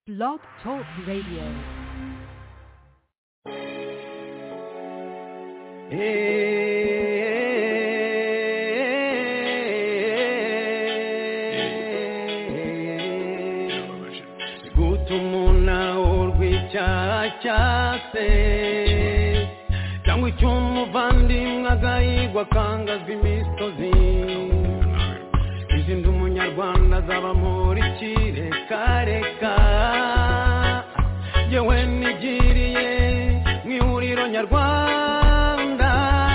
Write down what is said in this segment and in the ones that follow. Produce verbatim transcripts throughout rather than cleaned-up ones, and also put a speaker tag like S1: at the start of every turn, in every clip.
S1: Blog Talk Radio.
S2: Gutumuna urwicyacase cyangwa icy'umuvandimwe agahigwa kangaza imisozi izindi umunyarwanda azaba muri kirekareka yewe nigiriye mu ihuriro nyarwanda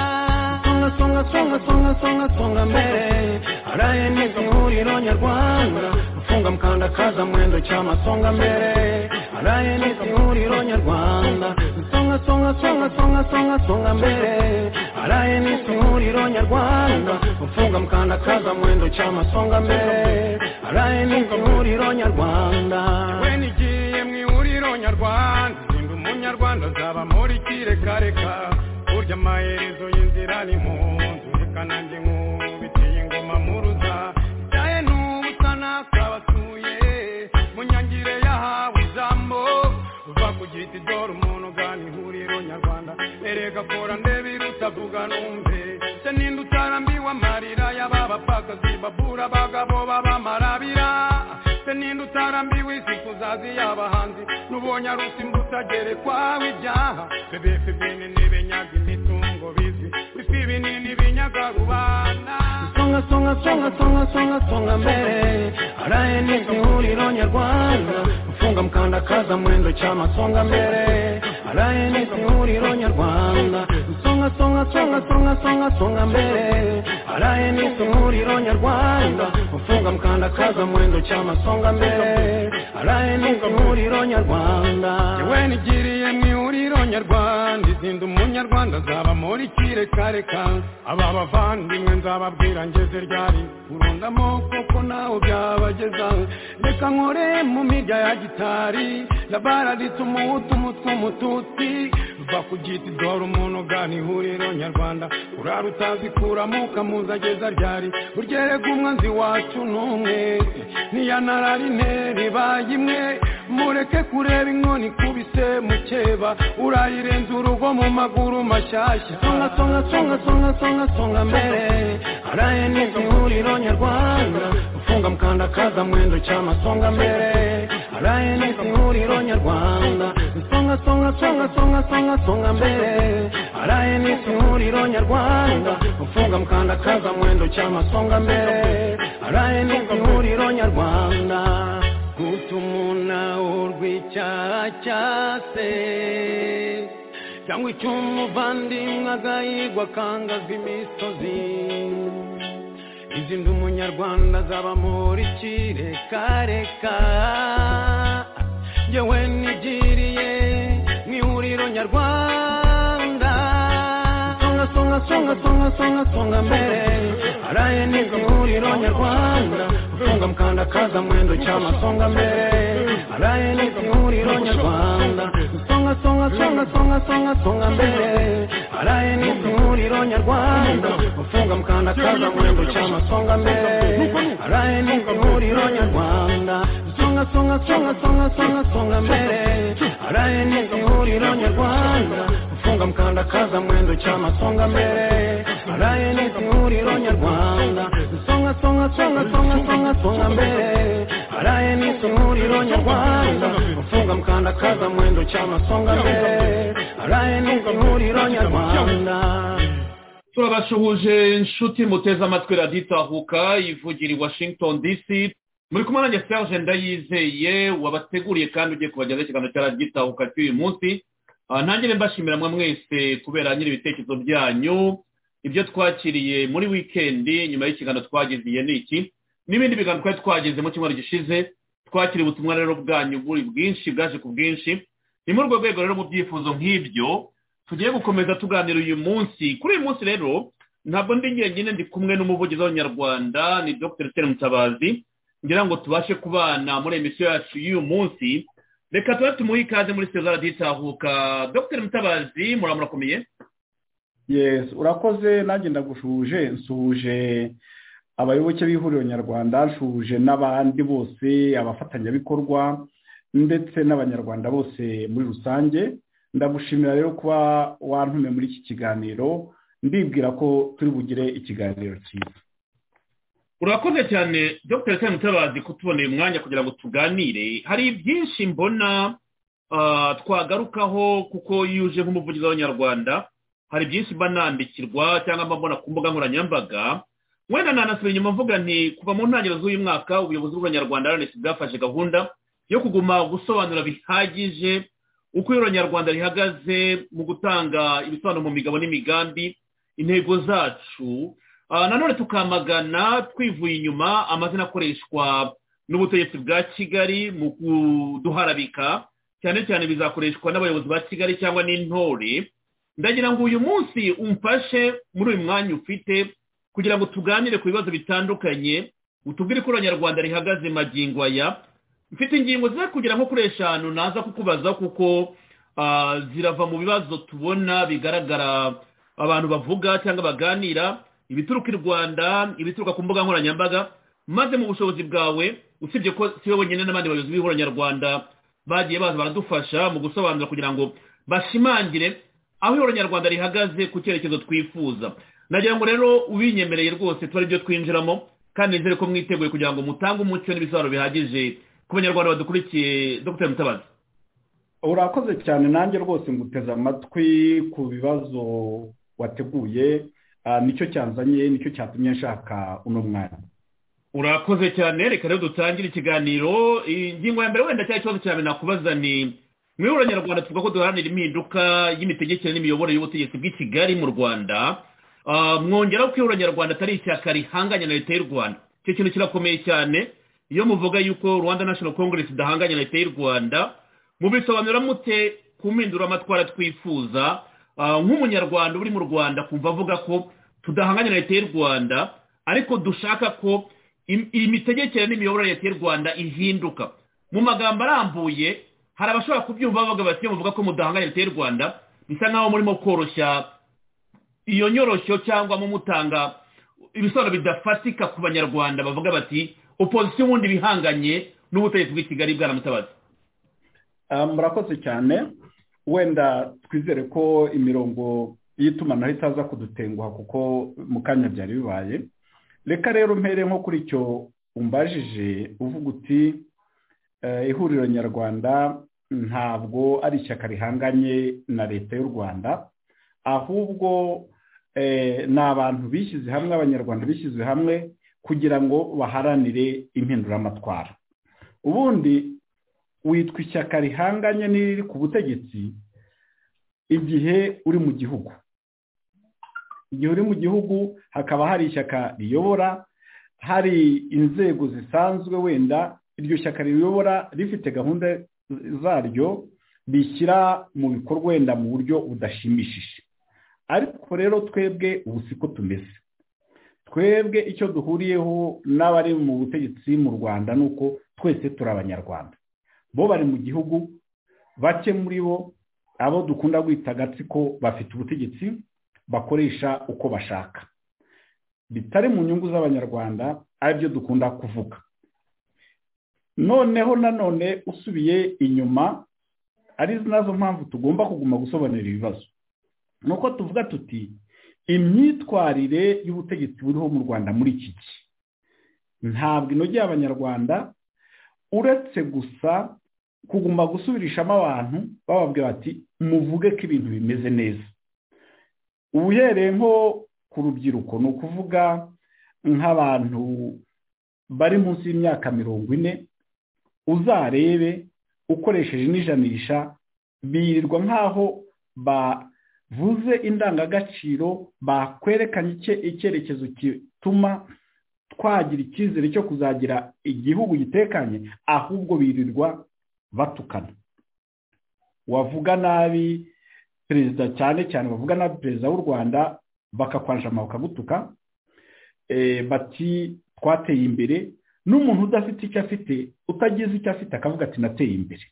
S2: songa songa songa songa songa mbere araye n'izi ihuriro nyarwanda ufunga mkanda kaza mwendo chama songa mbere araye n'izi ihuriro nyarwanda songa songa songa songa songa songa mbere araye n'izi ihuriro nyarwanda ufunga mkanda kaza mwendo chama songa mbere araye n'izi ihuriro nyarwanda yewe nigiye mu ihuriro nyarwanda ndi umunyarwanda zaba muri kirekareka urya amaherezo y'inzira ni munzu reka nanjye nkubitiye ingoma muruza cyaye n'ubutana kabatuye mu nyangire yahawe ijambo uva ku giti dore umuntu ugana ihuriro nyarwanda erega kora ndebe irutavuga numve se ninde utarambiwe amarira y'ababapfakazi babura abagabo babamarabira se ninde utarambiwe isi kuzazi y'abahanzi n'ubonye arusi mbutagere kwawe ibyaha bebefe bene n'ibenyaga imitungo bizi bifi binini binyaga rubana songa songa songa songa songa songa mbere araye n'izi ihuriro nyarwanda ufunga mkanda kaza mwendo chama songa mbere araye n'izi ihuriro nyarwanda songa songa songa songa songa songa mbere araye n'izi ihuriro nyarwanda ufunga mkanda kaza mwendo chama songa mbere araye n'izi ihuriro nyarwanda yewe nigiriye mu ihuriro nyarwanda izindi umunyarwanda zaba muri kirekareka aba bavandimwe nzababwira ngeze ryari urundamo kuko nawe byabageza reka nkore mu mirya ya gitari labaraditse umuhutu umutwe umututsi va ku giti dore umuntu ugana ihuriro nyarwanda urara utazikuramo ukamuzageza ryari uryerega umwanzi wacu n'umwe niyanararine ribaye imwe mureke kureba inkoni kubise mukeba urayirenza urugo mu maguru mashyashya songa songa songa songa songa songa mbere araye n'izi ihuriro nyarwanda ufunga mkanda kaza mwendo chama songa mbere araye n'izi ihuriro nyarwanda songa songa songa songa songa songa mbere araye n'izi ihuriro nyarwanda ufunga mkanda kaza mwendo chama songa mbere araye n'izi ihuriro nyarwanda gutumuna urwicyacase cyangwa icy'umuvandimwe agahigwa kangaza imisozi izindi umunyarwanda zaba muri kirekareka yewe nigiriye mu ihuriro nyarwanda songa songa songa songa songa songa mbere araye n'izi ihuriro nyarwanda ufunga mkanda kaza mwendo chama songa mbere araye n'izi ihuriro nyarwanda songa songa songa songa songa songa mbere araye n'izi ihuriro nyarwanda ufunga mkanda kaza mwendo chama songa mbere araye n'izi ihuriro nyarwanda songa songa songa songa songa songa mbere araye n'izi ihuriro nyarwanda ufunga mkanda kaza mwendo chama songa mbere araye n'izi ihuriro nyarwanda songa songa songa songa songa songa mbere araye n'izi ihuriro nyarwanda ufunga mkanda kaza mwendo chama songa mbere araye n'izi ihuriro nyarwanda.
S3: turabashuhuje inshuti muteze amatwi radiyo itahuka ivugira i Washington D C muri kumwe nanjye Serge Ndayizeye wabateguriye kandi ugiye kubagezaho ikiganiro cya radiyo itahuka cy'uyu munsi. Ntangire mbashimira mwe mwese kubera nyiri ibitekerezo byanyu ibyo twakiriye muri weekend nyuma y'ikiganiro twagiziye niki n'ibindi biganiro twari twageze mu cyumweru gishize twakiriye ubutumwa rero bwanyu buri bwinshi bwaje ku bwinshi. Ni muri urwo rwego rero mu byifuzo nk'ibyo tugiye gukomeza tuganira uyu munsi. Kuri uyu munsi rero ntabwo ndi njyenyine, ndi kumwe n'umuvugizi w'Abanyarwanda ni Doctor Etienne Mutabazi ngira ngo tubashe kubana muri emisiyo yacu y'uyu munsi. Reka tuba tumuhe ikaze muri Sezara Ditahuka. Doctor Mutabazi muramurakomeye?
S4: Yes, urakoze. Nanjye ndagushuje nsuje abayoboke b'ihuriro nyarwanda, nshuje n'abandi bose abafatanyabikorwa ndetse n'abanyarwanda bose muri rusange. Ndagushimira rero kuba wantume muri iki kiganiro, ndibwira ko turi bugire ikiganiro cyiza.
S3: Urakoze cyane Dr Etienne Mutabazi kutubonera umwanya kugira ngo tuganire. Hari byinshi mbona twagarukaho kuko yuje nk'umuvugizi w'abanyarwanda, hari byinshi banandikirwa cyangwa mbona ku mbuga nkoranyambaga. Wenda nanasubira inyuma mvuga nti kuva mu ntangiriro z'uyu mwaka ubuyobozi bw'abanyarwanda R N C bwafashe gahunda yo kuguma gusobanura bihagije uko abanyarwanda rihagaze mu gutanga ibisobanuro mu migabo n'imigambi, intego zacu. Nanone tukamagana twivuye inyuma amazina akoreshwa n'ubutegetsi bwa Kigali mu kuduharabika, cyane cyane bizakoreshwa n'abayobozi ba Kigali cyangwa n'intore. Ndagira ngo uyu munsi umfashe muri uyu mwanya ufite kugira ngo tuganire ku bibazo bitandukanye, utubwire ko abanyarwanda rihagaze magingo aya. Mfite ingingo ziza kugira nko kuri eshanu naza kukubaza kuko zirava mu bibazo tubona bigaragara abantu bavuga cyangwa baganira, ibituruka i Rwanda, ibituruka ku mbuga nkoranyambaga, maze mu bushobozi bwawe usibye ko siwe wenyine n'abandi bayobozi b'Abanyarwanda bagiye baza baradufasha mu gusobanura kugira ngo bashimangire aho Abanyarwanda rihagaze ku cyerekezo twifuza. Nagira ngo rero ubinyemereye rwose twari byo twinjiramo, kandi nizere ko mwiteguye kugira ngo mutange umucyo n'ibisobanuro bihagije ku banyarwanda badukurikiye. Dr Mutabazi,
S4: urakoze cyane. Nanjye rwose nguteze amatwi ku bibazo wateguye, nicyo cyanzanye, nicyo cyatumye nshaka uno mwanya.
S3: Urakoze cyane. Reka rero dutangire ikiganiro. Ingingo ya mbere wenda cyari ikibazo cyane nakubaza ni mwe Abanyarwanda tuvuga ko duharanira impinduka y'imitegekere n'imiyoborere y'ubutegetsi bw'i Kigali mu Rwanda. Mwongeraho ko Abanyarwanda atari ishyaka rihanganye na leta y'u Rwanda. Icyo kintu kirakomeye cyane. Iyo muvuga yuko Rwanda National Congress idahanganye na leta y'u Rwanda, mubisobanura mute ku mpindura amatwara twifuza nk'umunyarwanda uri mu Rwanda kumva avuga ko tudahanganye na leta y'u Rwanda ariko dushaka ko imitegekere n'imiyoborere ya leta y'u Rwanda ihinduka? Mu magambo arambuye hari abashobora kubyumva bavuga bati muvuga ko mudahanganye na leta y'u Rwanda, bisa nkaho murimo koroshya iyo nyoroshyo cyangwa mu mutanga ibisobanuro bidafatika ku banyarwanda bavuga bati opposition wundi bihanganye n'ubutegetsi bw'i Kigali. Bwana Mutabazi,
S4: murakoze cyane. Wenda twizere ko imirongo y'itumanaho itaza kudutenguha kuko mu kanya byari bibaye. Reka rero mpere nko kuri icyo umbajije uvuga uti ihuriro nyarwanda ntabwo ari ishyaka rihanganye na leta y'u Rwanda, ahubwo ni abantu bishyize hamwe, abanyarwanda bishyize hamwe kugira ngo baharanire impinduramatwara. Ubundi witwa ishyaka rihanganye n'iri ku butegetsi igihe uri mu gihugu. Igihe uri mu gihugu hakaba hari ishyaka riyobora, hari inzego zisanzwe, wenda iryo shyaka riyobora rifite gahunda zaryo bishyira mu bikorwa wenda mu buryo budashimishije. Ariko rero twebwe ubu siko tumeze. Twebwe icyo duhuriyeho n'abari mu butegetsi mu Rwanda nuko twese turi Abanyarwanda. Bo bari mu gihugu, bake muri bo abo dukunda kwita agatsiko bafite ubutegetsi bakoresha uko bashaka, bitari mu nyungu z'Abanyarwanda, aribyo dukunda kuvuga. Noneho nanone usubiye inyuma, ari nazo mpamvu tugomba kuguma gusobanura ibibazo, nuko tuvuga tuti imyitwarire y'ubutegetsi buriho mu Rwanda muri iki gihe ntabwo inogeye Abanyarwanda, uretse gusa kuguma gusubirishamo abantu bababwira bati muvuge ko ibintu bimeze neza. Uhereye nko ku rubyiruko, ni ukuvuga nk'abantu bari munsi y'imyaka mirongo ine, uzarebe ukoresheje n'ijanisha birirwa nk'aho bavuze indangagaciro, bakwerekanye icyerekezo gituma twagira icyizere cyo kuzagira igihugu gitekanye, ahubwo birirwa batukana. Wavuga nabi perezida, cyane cyane bavuga nabi perezida w'u Rwanda, bakakwanjama bakagutuka, bati twateye imbere. N'umuntu udafite icyo afite, utagize icyo afite, akavuga ati nateye imbere.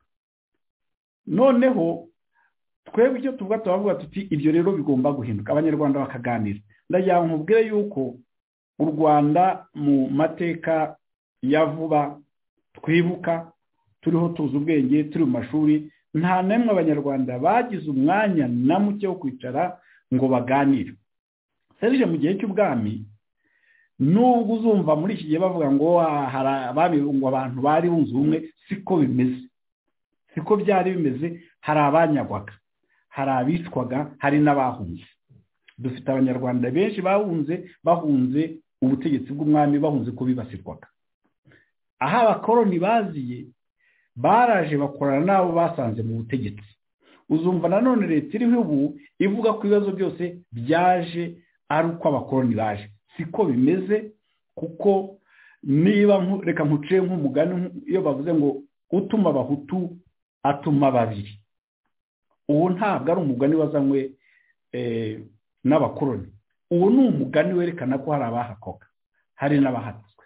S4: Noneho twebwe icyo tuvuga tubavuga tuti ibyo rero bigomba guhinduka, Abanyarwanda bakaganira. Ndagira ngo nkubwire yuko u Rwanda mu mateka ya vuba twibuka turiho tuzi ubwenge turi mu mashuri nta nemwe abanyarwanda bagize umwanya na muke wo kwicara ngo baganire. Serije mu gihe cy'ubwami nubwo uzumva muri iki gihe bavuga ngo hari abami ngo abantu bari bunze ubumwe, siko bimeze, siko byari bimeze. Hari abanyagwaga, hari abicwaga, hari n'abahunze. Dufite abanyarwanda benshi bahunze bahunze ubutegetsi bw'umwami, bahunze ko bibasirwaga. Aha abakoroni baziye baraje bakorana nabo basanze mu butegetsi. Uzumva nanone leta iriho ubu ivuga ko ibibazo byose byaje ari uko abakoroni baje. Siko bimeze, kuko niba reka nkuciye nk'umugani iyo bavuze ngo utuma abahutu atuma babiri, uwo ntabwo ari umugani wazanywe n'abakoroni. Uwo ni umugani werekana ko hari abahakoka, hari n'abahatswe.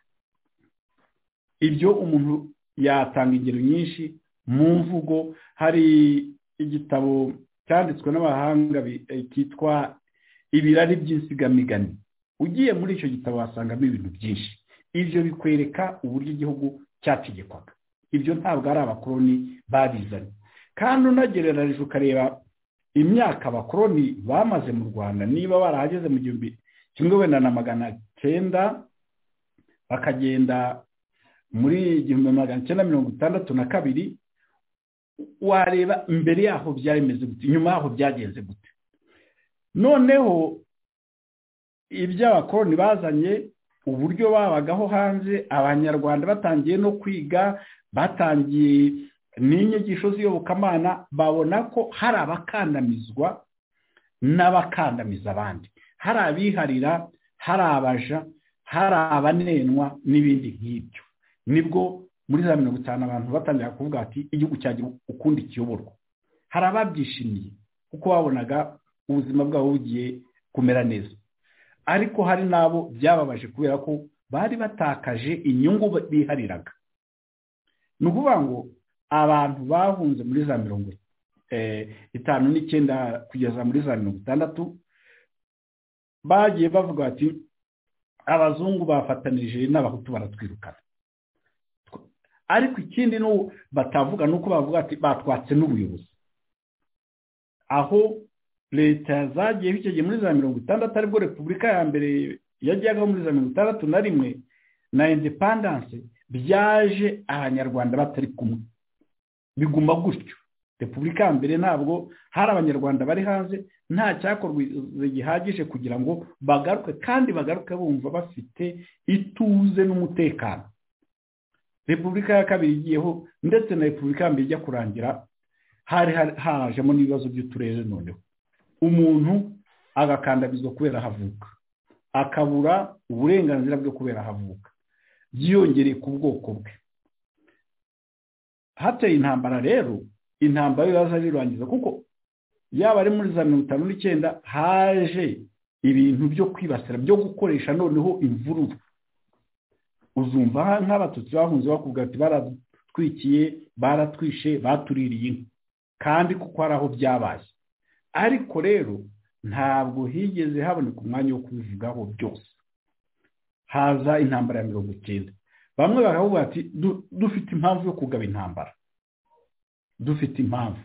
S4: Ibyo umuntu yatanga ingero nyinshi mu mvugo. Hari igitabo cyanditswe n'abahanga cyitwa Ibirari by'insigamigani. Ugiye muri icyo gitabo wasangamo ibintu byinshi. Ibyo bikwereka uburyo igihugu cyategekwaga. Ibyo ntabwo ari abakoroni babizanye. Kandi unagereranyije ukareba imyaka abakoroni bamaze mu Rwanda, niba barahageze mu gihumbi kimwe wenda na magana cyenda bakagenda muri igihumbi magana cyenda mirongo itandatu na kabiri, wareba imbere yaho byari bimeze gute, inyuma yaho byagenze gute. Noneho iby'abakoroni bazanye, uburyo babagaho hanze, abanyarwanda batangiye no kwiga, batangiye n'inyigisho z'iyobokamana, babona ko hari abakandamizwa n'abakandamiza abandi, hari abiharira, hari abaja, hari abanenwa n'ibindi nk'ibyo. Nibwo muri za mirongo itanu abantu batangira kuvuga ati igihugu cyagira ukundi kiyoborwa. Hari ababyishimiye kuko babonaga ubuzima bwabo bugiye kumera neza, ariko hari nabo byababaje kubera ko bari batakaje inyungu bihariraga. Ni ukuvuga ngo abantu bahunze muri za mirongo itanu n'icyenda kugeza muri za mirongo itandatu bagiye bavuga ati abazungu bafatanije n'abahutu baratwirukana. Ariko ikindi no batavuga nuko bavuga ati batwatse n'ubuyobozi. Aho leta zagiye bicege muri za mirongo itandatu aribwo repubulika ya mbere yajyaga muri za mirongo itandatu na rimwe na independence, byaje abanyarwanda batari kumwe, biguma gutyo. Repubulika ya mbere ntabwo hari abanyarwanda bari hanze, nta cyakorwa gihagije kugira ngo bagaruke, kandi bagaruke bumva bafite ituze n'umutekano. Repubulika ya kabiri igiyeho ndetse na repubulika ya mbere ijya kurangira, hari hajemo n'ibibazo by'uturere. Noneho umuntu agakandamizwa kubera havuka, akabura uburenganzira bwo kubera havuka, byiyongereye ku bwoko bwe. Hateye intambara rero, intambara yaza birangiza kuko yaba ari muri za mirongo itanu n'icyenda haje ibintu byo kwibasira, byo gukoresha noneho imvururu. Uzumva nk'abatutsi bahunze bakubwira ati baratwikiye, baratwishe, batuririye inka, kandi kuko hari aho byabaye. Ariko rero ntabwo higeze haboneka umwanya wo kubivugaho byose. Haza intambara ya mirongo icyenda, bamwe baravuga ati dufite impamvu yo kugaba intambara, dufite impamvu.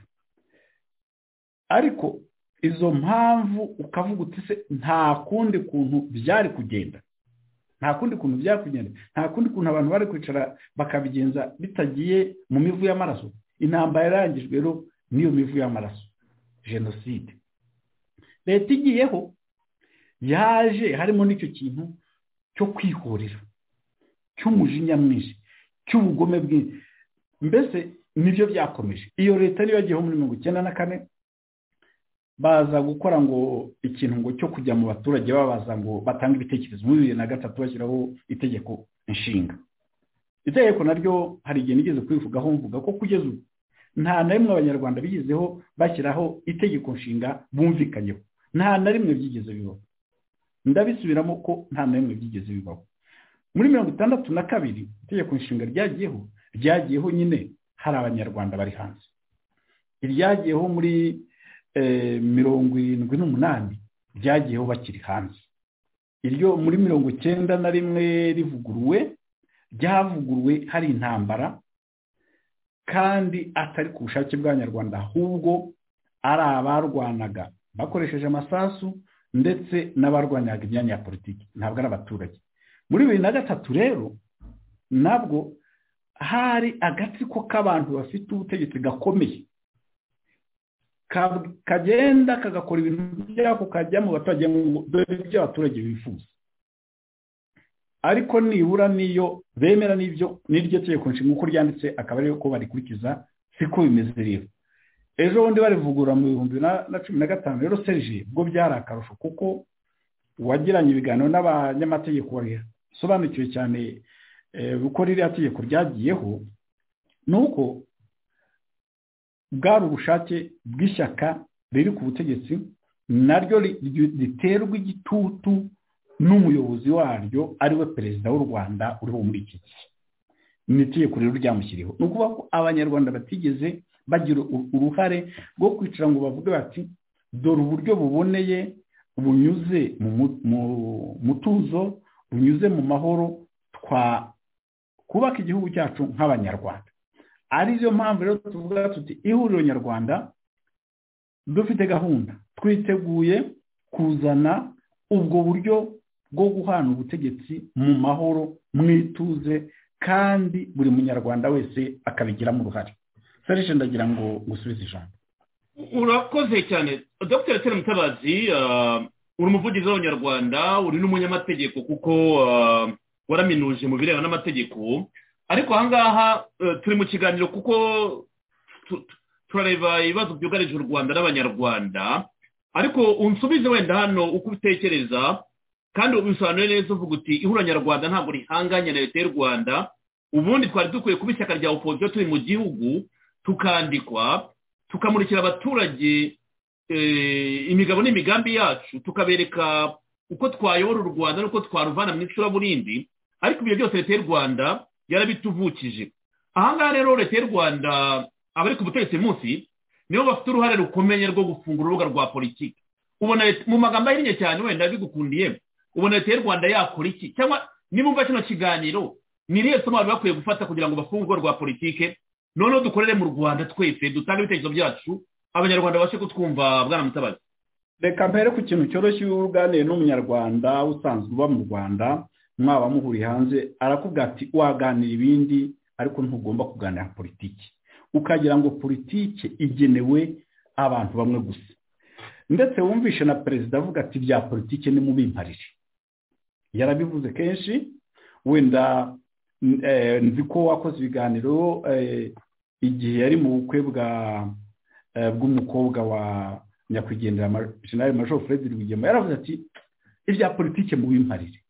S4: Ariko izo mpamvu ukavuga uti se nta kundi kuntu byari kugenda, nta kundi kuntu byari kugenda, nta kundi kuntu abantu bari kwicara bakabigenza bitagiye mu mivu y'amaraso. Intambara yarangijwe rero niyo mivu y'amaraso, jenoside. Leta igiyeho yaje harimo n'icyo kintu cyo kwihorera, cy'umujinya mwinshi, cy'ubugome bwinshi. Mbese nibyo byakomeje. Iyo leta niyo yagiyeho muri mirongo icyenda na kane, baza gukora ngo ikintu ngo cyo kujya mu baturage babaza ngo batanga ibitekerezo. Muri bibiri na gatatu bashyiraho itegeko nshinga. Itegeko naryo hari igihe nigeze kwivugaho mvuga ko kugeza ubu nta na rimwe abanyarwanda bigizeho bashyiraho itegeko nshinga bumvikanyeho, nta na rimwe byigeze bibaho. Ndabisubiramo ko nta na rimwe byigeze bibaho. Muri mirongo itandatu na kabiri itegeko nshinga ryagiyeho, ryagiyeho nyine hari abanyarwanda bari hanze. Iryagiyeho muri mirongo irindwi n'umunani ryagiyeho bakiri hanze. Iryo muri mirongo icyenda na rimwe rivuguruwe, ryavuguruwe hari intambara kandi atari ku bushake bw'abanyarwanda ahubwo ari abarwanaga bakoresheje amasasu ndetse n'abarwanyaga imyanya ya politiki, ntabwo ari abaturage. Muri bibiri na gatatu rero nabwo hari agatsiko k'abantu bafite ubutegetsi gakomeye kagenda kagakora ibintu byako kajya mu baturage ngo dore ibyo abaturage bifuza, ariko nibura niyo bemera n'ibyo n'iryo tegeko nshinga uko ryanditse akaba ariyo ko barikurikiza, siko bimeze rero. Ejo bundi barivugura mu bihumbi na cumi na gatanu rero Serge bwo byari akarusho kuko wagiranye ibiganiro n'abanyamategeko basobanukiwe cyane uko ririya tegeko ryagiyeho, nuko bwari ubushake bw'ishyaka riri ku butegetsi naryo riterwa igitutu n'umuyobozi waryo ariwe perezida w'u Rwanda uriho muri iki gihe. Ni itegeko rero ryamushyiriyeho. Ni ukuvuga ko abanyarwanda batigeze bagira uruhare rwo kwicara ngo bavuge bati dore uburyo buboneye bunyuze mu mutuzo, bunyuze mu mahoro twa kubaka igihugu cyacu nk'abanyarwanda. Ariyo mpamvu rero tuvuga tuti ihuriro nyarwanda dufite gahunda, twiteguye kuzana ubwo buryo bwo guhana ubutegetsi mu mahoro, mwituze, kandi buri munyarwanda wese akabigiramo uruhare. Serge ndagira ngo gusubiza ijambo.
S3: Urakoze cyane Dr Etienne Mutabazi, uri umuvugizi w'abanyarwanda, uri n'umunyamategeko kuko waraminuje mu birebana n'amategeko, ariko ahangaha turi mu kiganiro kuko turareba ibibazo byugarije u Rwanda n'abanyarwanda, ariko unsubize wenda hano uko ubitekereza kandi ubisobanure neza uvuga uti ihuriro nyarwanda ntabwo rihanganye na leta y'u Rwanda, ubundi twari dukwiye kuba ishyaka rya opposition turi mu gihugu tukandikwa tukamurikira abaturage imigabo n'imigambi yacu, tukabereka uko twayobora u Rwanda n'uko twaruvana mu icuraburindi, ariko ibyo byose leta y'u Rwanda yarabituvukije. Ahangaha rero leta y'u Rwanda abari ku butegetsi munsi nibo bafite uruhare rukomeye rwo gufungura urubuga rwa politiki. Ubona mu magambo ahinnye cyane wenda bigukundiye, ubona leta y'u Rwanda yakora iki? Cyangwa nimumva kino kiganiro ni irihe somo bari bakwiye gufata kugira ngo bafunge urubuga rwa politiki, noneho dukorere mu Rwanda twese dutange ibitekerezo byacu, abanyarwanda bashe kutwumva? Bwana Mutabazi,
S4: reka mpere ku kintu cyoroshye. Uruganire n'umunyarwanda usanzwe uba mu Rwanda, mwaba muhuri hanze, arakubwira ati waganira ibindi ariko ntugomba kuganira politiki, ukagira ngo politiki igenewe abantu bamwe gusa. Ndetse wumvishe na perezida avuga ati bya politiki ni mubimparire, yarabivuze kenshi. Wenda nzi ko wakoze ibiganiro igihe yari mu bukwe bwa bw'umukobwa wa nyakwigendera General Major Fred Rwigema, yaravuze ati ibya politiki mubimparire.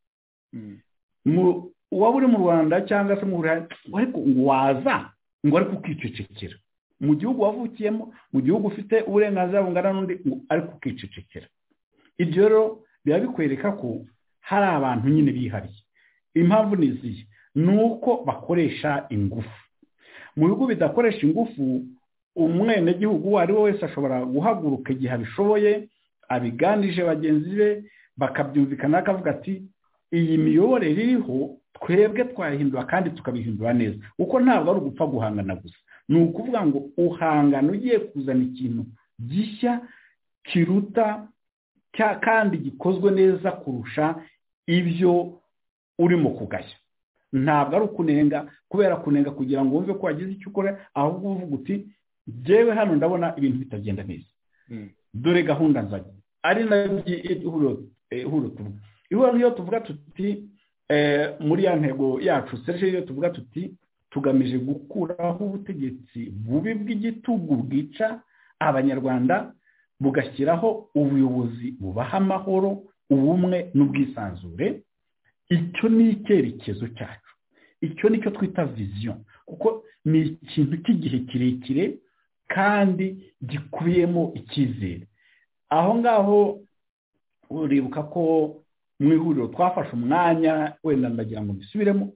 S4: mu waba uri mu Rwanda cyangwa se mu Burayi, ariko waza ngo ariko ukicecekera mu gihugu wavukiyemo, mu gihugu ufite uburenganzira bungana n'undi, ariko ukicecekera. Ibyo rero biba bikwereka ko hari abantu nyine bihariye. Impamvu niziye nuko bakoresha ingufu. Mu bihugu bidakoresha ingufu, umwene gihugu uwo ari we wese ashobora guhaguruka igihe abishoboye, abiganije bagenzi be bakabyumvikana, akavuga ati iyi miyoborere iriho twebwe twahindura kandi tukabihindura neza. Uko ntabwo ari ugupfa guhangana gusa, ni ukuvuga ngo uhangana ugiye kuzana ikintu gishya kiruta kandi gikozwe neza kurusha ibyo urimo kugaya. Ntabwo ari ukunenga kubera kunenga kugira ngo wumve ko wagize icyo ukora, ahubwo uvuga uti jewe hano ndabona ibintu bitagenda neza, dore gahunda nzanye. Ari nayo ihuriro ihuriro tuvuga ihuriro niyo tuvuga tuti muri ya ntego yacu Serge, iyo tuvuga tuti tugamije gukuraho ubutegetsi bubi bw'igitugu bwica abanyarwanda, bugashyiraho ubuyobozi bubaha amahoro, ubumwe n'ubwisanzure. Icyo ni icyerekezo cyacu, icyo nicyo twita vision, kuko ni ikintu cy'igihe kirekire kandi gikubiyemo icyizere. Aho ngaho uribuka ko mu ihuriro twafashe umwanya, wenda ndagira ngo bisubiremo,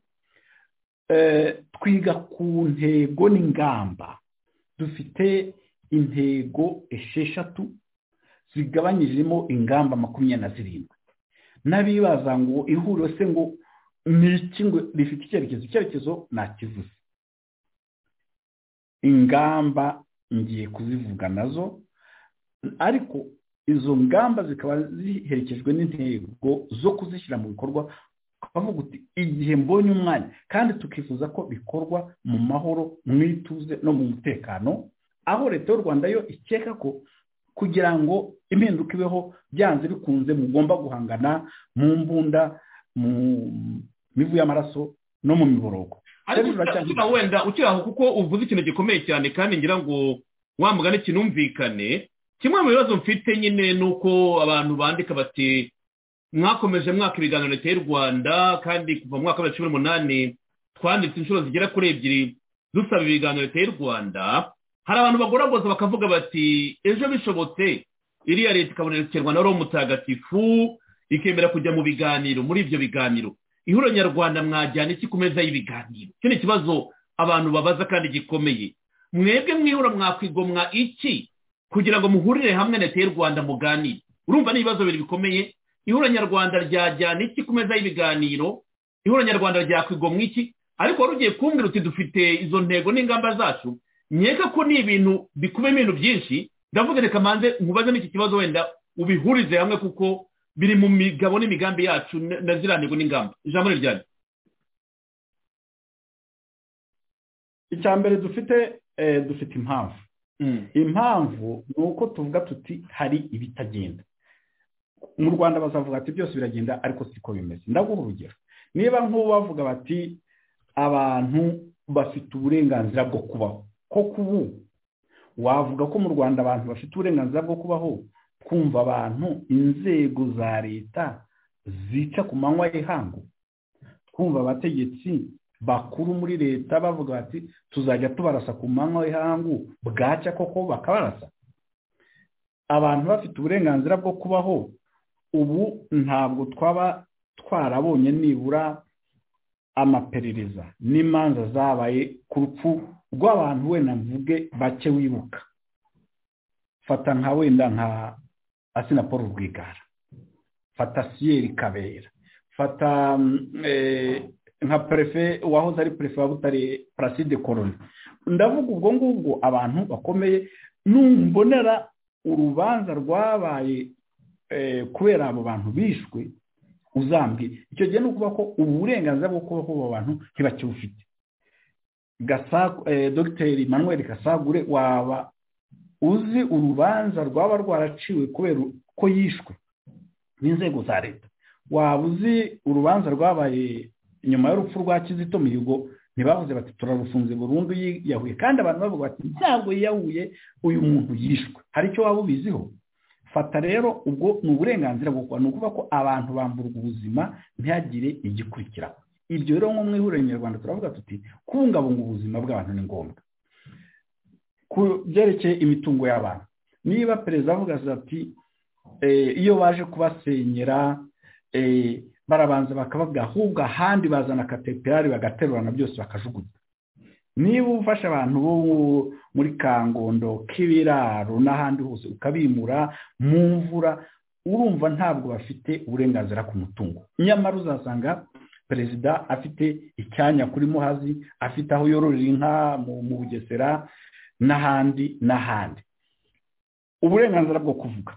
S4: twiga ku ntego n'ingamba. Dufite intego esheshatu zigabanyijemo ingamba makumyabiri na zirindwi. N'abibaza ngo ihuriro se ngo ni iki, ngo rifite icyerekezo. Icyerekezo nakivuze. ingamba ngiye kuzivuga nazo, ariko izo ngamba zikaba ziherekejwe n'intego zo kuzishyira mu bikorwa, bavuga uti igihe mbonye umwanya, kandi tukifuza ko bikorwa mu mahoro, mu ituze no mu mutekano, aho leta y'u Rwanda yo ikeka ko kugira ngo impinduka ibeho byanze bikunze mugomba guhangana mu mbunda, mu mivu y'amaraso no mu miborogo.
S3: Ariko wenda ukiraho kuko uvuze ikintu gikomeye cyane kandi ngira ngo wa mugani kinumvikane, kimwe mu bibazo mfite nyine nuko abantu bandika bati mwakomeje mwaka ibiganiro leta y'u Rwanda, kandi kuva mu mwaka wa cumi n'umunani twanditse inshuro zigera kuri ebyiri dusaba ibiganiro leta y'u Rwanda. Hari abantu bagoragoza bakavuga bati ejo bishobotse iriya leta ikabonekerwa na Roho Mutagatifu ikemera kujya mu biganiro. Muri ibyo biganiro ihuriro nyarwanda mwajyana iki ku meza y'ibiganiro? Icyo ni ikibazo abantu babaza kandi gikomeye. Mwebwe mwihura mwakwigomwa iki kugira ngo muhurire hamwe na leta y'u Rwanda muganire? Urumva ni ibibazo bibiri bikomeye. Ihuriro nyarwanda ryajyana iki ku meza y'ibiganiro? Ihuriro nyarwanda ryakwigomwa iki? Ariko wari ugiye kumbwira uti dufite izo ntego n'ingamba zacu. Nyeka ko ni ibintu bikubiyemo ibintu byinshi. Ndavuga reka manze nkubaze n'iki kibazo wenda ubihurize hamwe kuko biri mu migabo n'imigambi yacu na ziriya ntego n'ingamba. Ijambo ni ryanyu.
S4: Icya mbere dufite dufite impamvu. Impamvu ni uko tuvuga tuti hari ibitagenda mu Rwanda. Bazavuga ati byose biragenda, ariko siko bimeze. Ndaguha urugero. Niba nk'ubu bavuga bati abantu bafite uburenganzira bwo kubaho, ko kubu wavuga ko mu Rwanda abantu bafite uburenganzira bwo kubaho, kumva abantu inzego za leta zica ku manywa y'ihangu, kumva abategetsi bakuru muri leta bavuga bati tuzajya tubarasa ku manywa y'ihangu, bwacya koko bakabarasa. Abantu bafite uburenganzira bwo kubaho, ubu ntabwo twaba twarabonye nibura amaperereza n'imanza zabaye ku rupfu rw'abantu wenda mvuge bake wibuka. Fata nka wenda nka Asina Paul Rwigara, fata Siyeri Kabera, fata eh, nka prefe wahoze ari prefe wa Butare Placide Colonne. Ndavuga ubwo ngubwo abantu bakomeye, numbonera urubanza rwabaye eh, kubera abo bantu bishwe, uzambwe icyo gihe nukuba ko uburenganzira bwo kubaho abo bantu ntibakibufite. Gasaku eh, Dr Manuel Kasagure waba uzi urubanza rwaba rwaraciwe kubera ko yishwe n'inzego za leta? Waba uzi urubanza rwabaye nyuma y'urupfu rwa Kizito Mihigo ntibavuze bati turarufunze burundu yahuye, kandi abantu bavuga bati ntabwo yahuye, uyu muntu yishwe? Hari icyo waba ubiziho? Fata rero ubwo ni uburenganzira bwo kuba, ni ukuvuga ko abantu bamburwa ubuzima ntihagire igikurikiraho. Ibyo rero nko mu ihuriro nyarwanda turavuga tuti kubungabunga ubuzima bw'abantu ni ngombwa. Ku byerekeye imitungo y'abantu, niba perezida avuga ati eh, iyo baje kubasenyera eh, barabanza bakababwira ahubwo ahandi bazana kateperari bagaterurana byose bakajugunya. Niba ufasha abantu bo muri Kangondo, Kibiraro n'ahandi hose ukabimura mu mvura, urumva ntabwo bafite uburenganzira ku mutungo. Nyamara uzasanga perezida afite icyanya kuri Muhazi, afite aho yororera inka mu Bugesera n'ahandi n'ahandi. Uburenganzira bwo kuvuga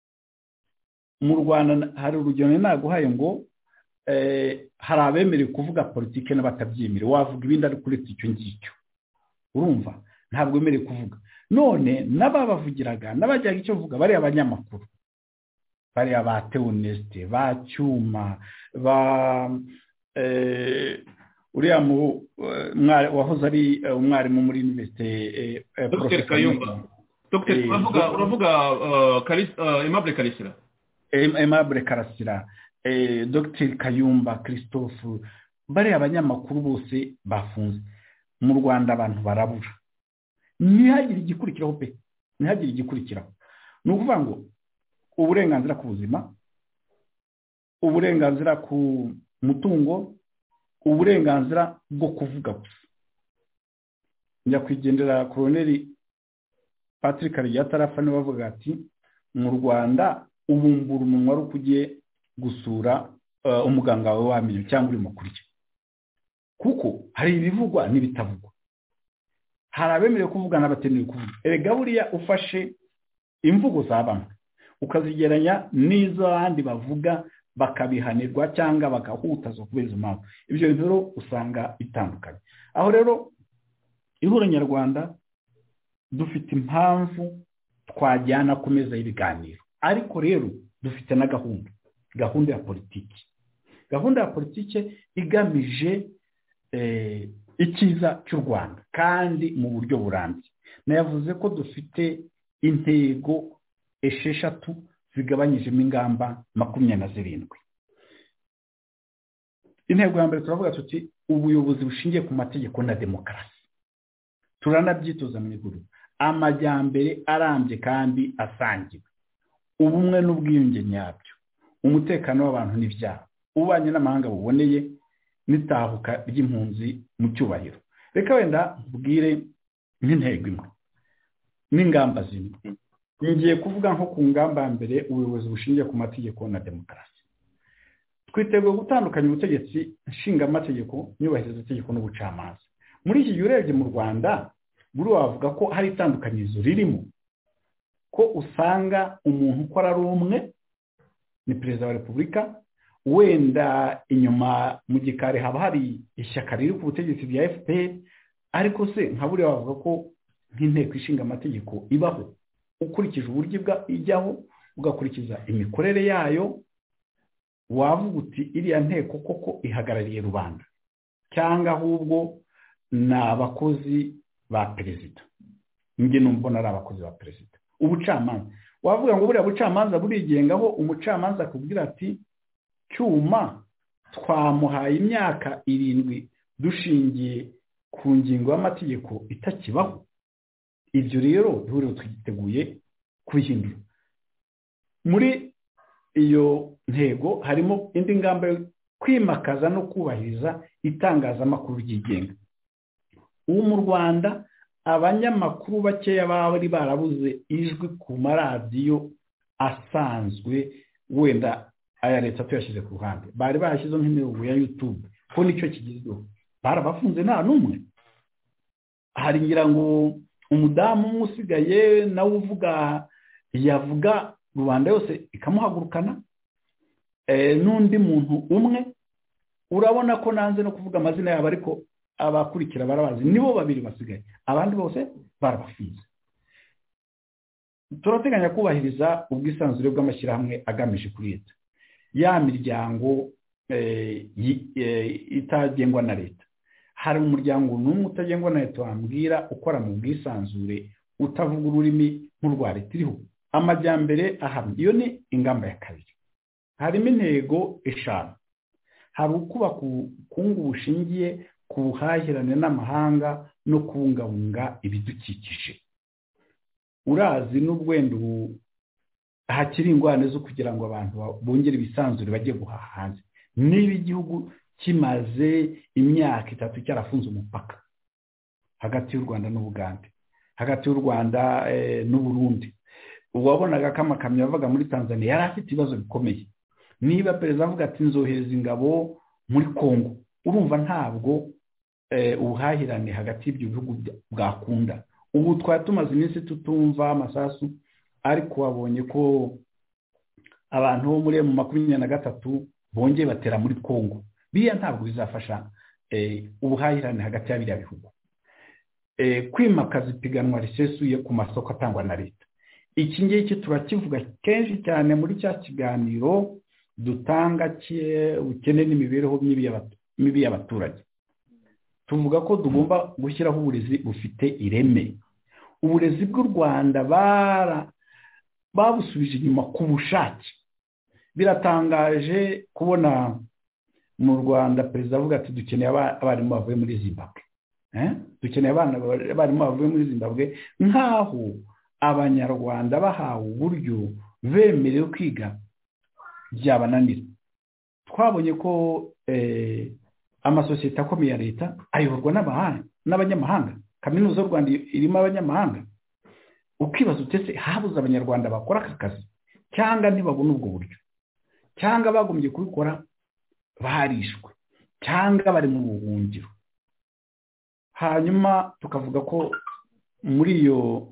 S4: mu Rwanda hari urugero naguhaye ngo eh, hari abemerewe kuvuga politike n'abatabyemere. Wavuga ibindi ari kuri icyo ngicyo, urumva ntabwo wemerewe kuvuga. None n'ababavugiraga n'abajyaga icyo vuga bari abanyamakuru, bari aba Theoneste, ba Cyuma, ba eh, uriya mu wahoze ari umwarimu muri universite
S3: Dr Kayumba. Dr uravuga uravuga Aimable Karasira,
S4: Aimable Karasira, Dr Kayumba Christophe, bari abanyamakuru bose bafunze. Mu Rwanda abantu barabura, ntihagire igikurikiraho pe, ntihagire igikurikiraho. Ni ukuvuga ngo uburenganzira ku buzima, uburenganzira ku mutungo, uburenganzira bwo kuvuga gusa. Nyakwigendera Colonel Patrick Karegeya niwe bavuga ati mu Rwanda ubumbura umunwa ari ukugiye gusura uh, umuganga wawe wamenyo cyangwa urimo kurya, kuko hari ibivugwa n'ibitavugwa. hari abemerewe kuvuga n'abatemerewe kuvuga. Erega buriya ufashe imvugo za bamwe ukazigeranya n'izo abandi bavuga bakabihanirwa cyangwa bagahutaza kubera izo mpamvu, ibyo bintu rero usanga bitandukanye. Aho rero ihuriro nyarwanda dufite impamvu twajyana ku meza y'ibiganiro, ariko rero dufite na gahunda gahunda ya politiki gahunda ya politiki igamije eh, ikiza cy'u Rwanda kandi mu buryo burambye. Nayavuze ko dufite intego esheshatu zigabanyijemo ingamba makumyabiri na zirindwi. Intego ya mbere turavuga tuti ubuyobozi bushingiye ku mategeko na demokarasi, turanabyitoza mu iguru, amajyambere arambye kandi asangiwe, ubumwe n'ubwiyunge nyabyo, umutekano w'abantu n'ibyaha, ubanye n'amahanga buboneye, n'itahuka ry'impunzi mu cyubahiro. Reka wenda mbwire nk'intego imwe n'ingamba zimwe. Ngiye kuvuga nko ku ngamba mbere, ubuyobozi bushingiye ku mategeko na demokarasi. Twiteguye gutandukanya ubutegetsi nshinga amategeko, nyubahiriza itegeko n'ubucamanza. Muri iki gihe urebye mu Rwanda, buri wavuga ko hari itandukanyirizo ririmo, ko usanga umuntu ukora ari umwe ni perezida wa repubulika, wenda inyuma mu gikari haba hari ishyaka riri ku butegetsi bya F P R, ariko se nka buri wavuga ko nk'inteko ishinga amategeko ibaho ukurikije uburyo bwa ijyaho, ugakurikiza imikorere yayo, wavuga uti iriya nteko koko ihagarariye rubanda cyangwa ahubwo ni abakozi ba perezida. Njye numbona ari abakozi ba perezida. Ubucamanza, wavuga ngo buriya bucamanza burigengaho, umucamanza akubwira ati cyuma twamuhaye imyaka irindwi dushingiye ku ngingo y'amategeko itakibaho. Ibyo rero ihuriro twiteguye kubihindura. Muri iyo ntego harimo indi ngamba yo kwimakaza no kubahiriza itangazamakuru ryigenga. Ubu mu Rwanda abanyamakuru bakeya bari barabuze ijwi ku maradiyo asanzwe, wenda aya leta tuyashyize ku ruhande, bari barashyizeho nk'imirongo ya YouTube, ko nicyo kigezweho, barabafunze nta n'umwe. Hari ngira ngo umudamu umwe usigaye nawe uvuga yavuga rubanda yose ikamuhagurukana, e, n'undi muntu umwe urabona ko nanze no kuvuga amazina yabo, ariko abakurikira barabazi, nibo babiri basigaye, abandi bose barabafunze. Turateganya kubahiriza ubwisanzure bw'amashyirahamwe agamije kuri leta, ya miryango e, e, itagengwa na leta. Hari umuryango n'umwe utagengwa na leta wambwira ukora mu bwisanzure utavuga ururimi nk'urwa leta iriho. Amajyambere ahamye, iyo ni ingamba ya kabiri. Harimo intego eshanu. Hari ukubaka ubukungu bushingiye ku buhahirane n'amahanga no kubungabunga ibidukikije. Urazi n'ubwenda ubu hakiri ingorane zo kugira ngo abantu bongere ibisanzure bajye guhaha hanze. Niba igihugu kimaze imyaka itatu cyarafunze umupaka hagati y'u Rwanda n'Ubugande, hagati y'u Rwanda e, n'Uburundi, uwabonaga ko amakamyo yavaga muri Tanzania yari afite ibibazo bikomeye. Niba perezida avuga ati nzohereza ingabo muri Kongo, urumva ntabwo e, ubuhahirane hagati y'ibyo bihugu bwakunda. Ubu twari tumaze iminsi tutumva amasasu, ariko wabonye ko abantu bo muri mu makumyabiri na gatatu bongeye batera muri Kongo. Biya ntabwo bizafasha e, ubuhahirane hagati y'abiriya bihugu. E, kwimakaza ipiganwa risesuye ku masoko atangwa na leta. Iki ngiki turakivuga kenshi cyane muri cya kiganiro dutanga cye ubukene n'imibereho mibi y'abaturage. Tuvuga ko tugomba gushyiraho uburezi bufite ireme. Uburezi bw'u Rwanda bara babusubije inyuma ku bushake. Biratangaje kubona mu Rwanda perezida avuga ati dukeneye abarimu bavuye muri Zimbabwe. Eh? Dukeneye abana abarimu bavuye muri Zimbabwe, nkaho abanyarwanda bahawe uburyo bemerewe kwiga byabananira. Twabonye ko eh, amasosiyete akomeye ya leta ayoborwa n'abahanga n'abanyamahanga. Kaminuza y'u Rwanda irimo abanyamahanga. Ukibaza utese habuze abanyarwanda bakora aka kazi cyangwa ntibabona ubwo buryo, cyangwa bagombye kubikora barishwe, cyangwa bari mu buhungiro. hanyuma tukavuga ko muri iyo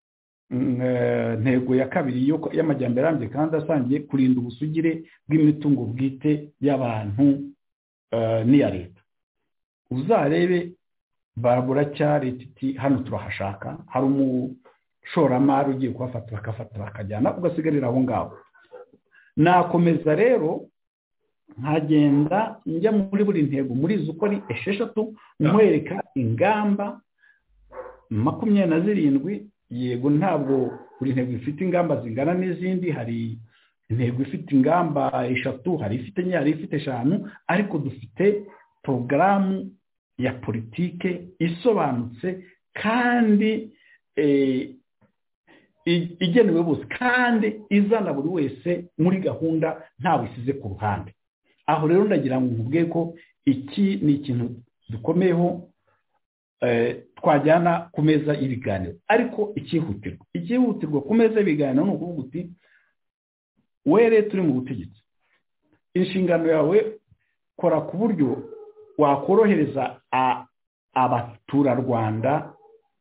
S4: ntego ya kabiri y'amajyambere arambye kandi asangiye kurinda ubusugire bw'imitungo bwite y'abantu n'iya leta. Uzarebe babura cya leta iti hano turahashaka, hari umushoramari ugiye kuhafata bakafata bakajyana ugasigarira aho ngaho. Nakomeza rero nkagenda njya muri buri ntego muri izo uko ari esheshatu mwereka ingamba makumyabiri na zirindwi. Yego ntabwo buri ntego ifite ingamba zingana n'izindi, hari intego ifite ingamba eshatu, hari ifite enye, hari ifite eshanu, ariko dufite porogaramu ya politike isobanutse kandi igenewe bose kandi izana buri wese muri gahunda ntawe isize ku ruhande. Aho rero ndagira ngo mvuge ko iki ni ikintu dukomeyeho twajyana ku meza y'ibiganiro. Ariko ikihutirwa ikihutirwa ku meza y'ibiganiro ni ukuvuga uti were turi mu butegetsi, inshingano yawe kora ku buryo wakorohereza abaturarwanda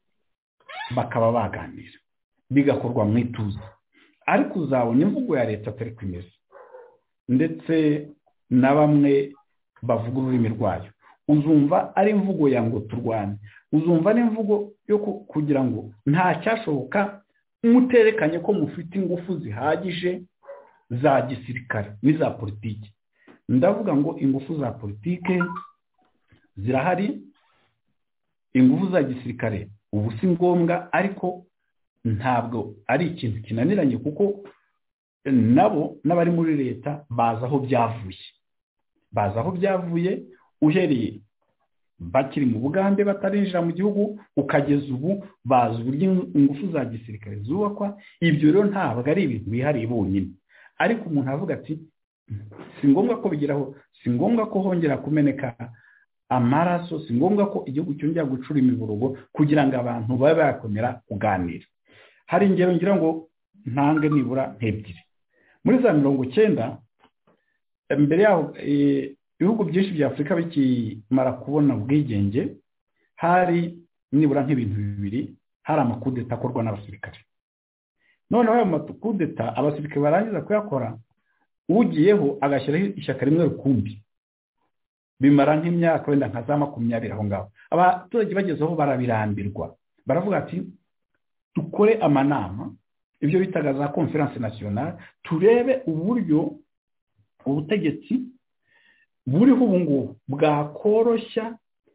S4: bakaba baganira bigakorwa mu ituze. Ariko uzabona imvugo ya leta atari kwimeza, ndetse na bamwe bavuga ururimi rwayo. Uzumva ari imvugo ya ngo turwane, uzumva ari imvugo yo kugira ngo nta cyashoboka muterekanye ko mufite ingufu zihagije za gisirikare n'iza politiki. Ndavuga ngo ingufu za politiki zirahari, ingufu za gisirikare ubu si ngombwa, ariko ntabwo ari ikintu kinaniranye kuko nabo n'abari muri leta baza aho byavuye baza aho byavuye uhereye bakiri mu Bugande batarinjira mu gihugu ukageza ubu bazi uburyo ingufu za gisirikare zubakwa. Ibyo rero ntabwo ari ibintu bihariye bonyine, ariko umuntu avuga ati si ngombwa ko bigeraho, si ngombwa ko hongera kumeneka amaraso, si ngombwa ko igihugu cyongera gucura imiborogo kugira ngo abantu babe bakomera kuganira. Hari ingero ngira ngo ntange nibura nk'ebyiri. Muri za mirongo icyenda mbere yaho ibihugu byinshi bya Afurika bikimara kubona ubwigenge, hari nibura nk'ibintu bibiri, hari amakudeta akorwa n'abasirikare. Noneho ayo makudeta abasirikare barangiza kuyakora, ugiyeho agashyiraho ishyaka rimwe rukumbi, bimara nk'imyaka wenda nka za makumyabiri aho ngaho. Abaturage bagezeho barabirambirwa, baravuga ati dukore amanama, ibyo bitaga za conference nationale, turebe uburyo ubutegetsi buriho ubu ngubu bwakoroshya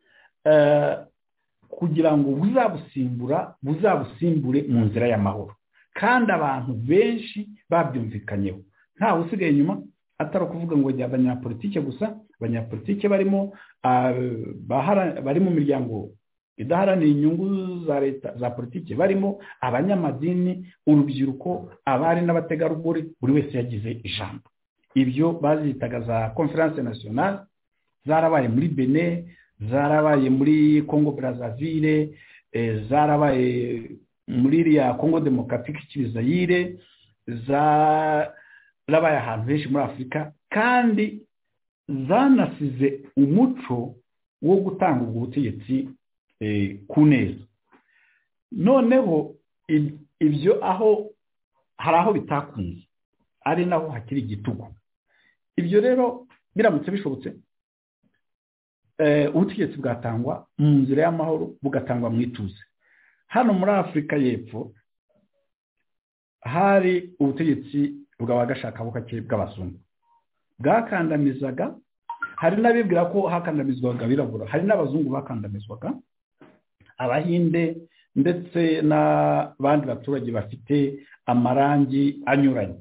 S4: kugira ngo buzabusimbura buzabusimbure mu nzira y'amahoro, kandi abantu benshi babyumvikanyeho, ntawe usigaye inyuma. Atari ukuvuga ngo jya abanyapolitike gusa, abanyapolitike barimo bari mu miryango idaharanira inyungu za leta za politike, barimo abanyamadini, urubyiruko, abari n'abategarugori, buri wese yagize ijambo. Ibyo bazitaga za conference nationale, zarabaye muri Benin, zarabaye muri Congo Brazzaville, zarabaye muri ya Congo Democratique Kibizayire, zarabaye ahantu henshi muri Afurika, kandi zanasize umuco wo gutanga ubwo butegetsi ku neza. Noneho ibyo aho hari aho bitakunze, ari naho hakiri igitugu. Ibyo rero biramutse bishobotse ubutegetsi bwatangwa mu nzira y'amahoro, bugatangwa mu ituze. Hano muri Afurika y'Epfo hari ubutegetsi bw'abagashaka bukake bw'abazungu bwakandamizaga. Hari n'abibwira ko hakandamizwaga abirabura, hari n'abazungu bakandamizwaga, abahinde ndetse n'abandi baturage bafite amarangi anyuranye.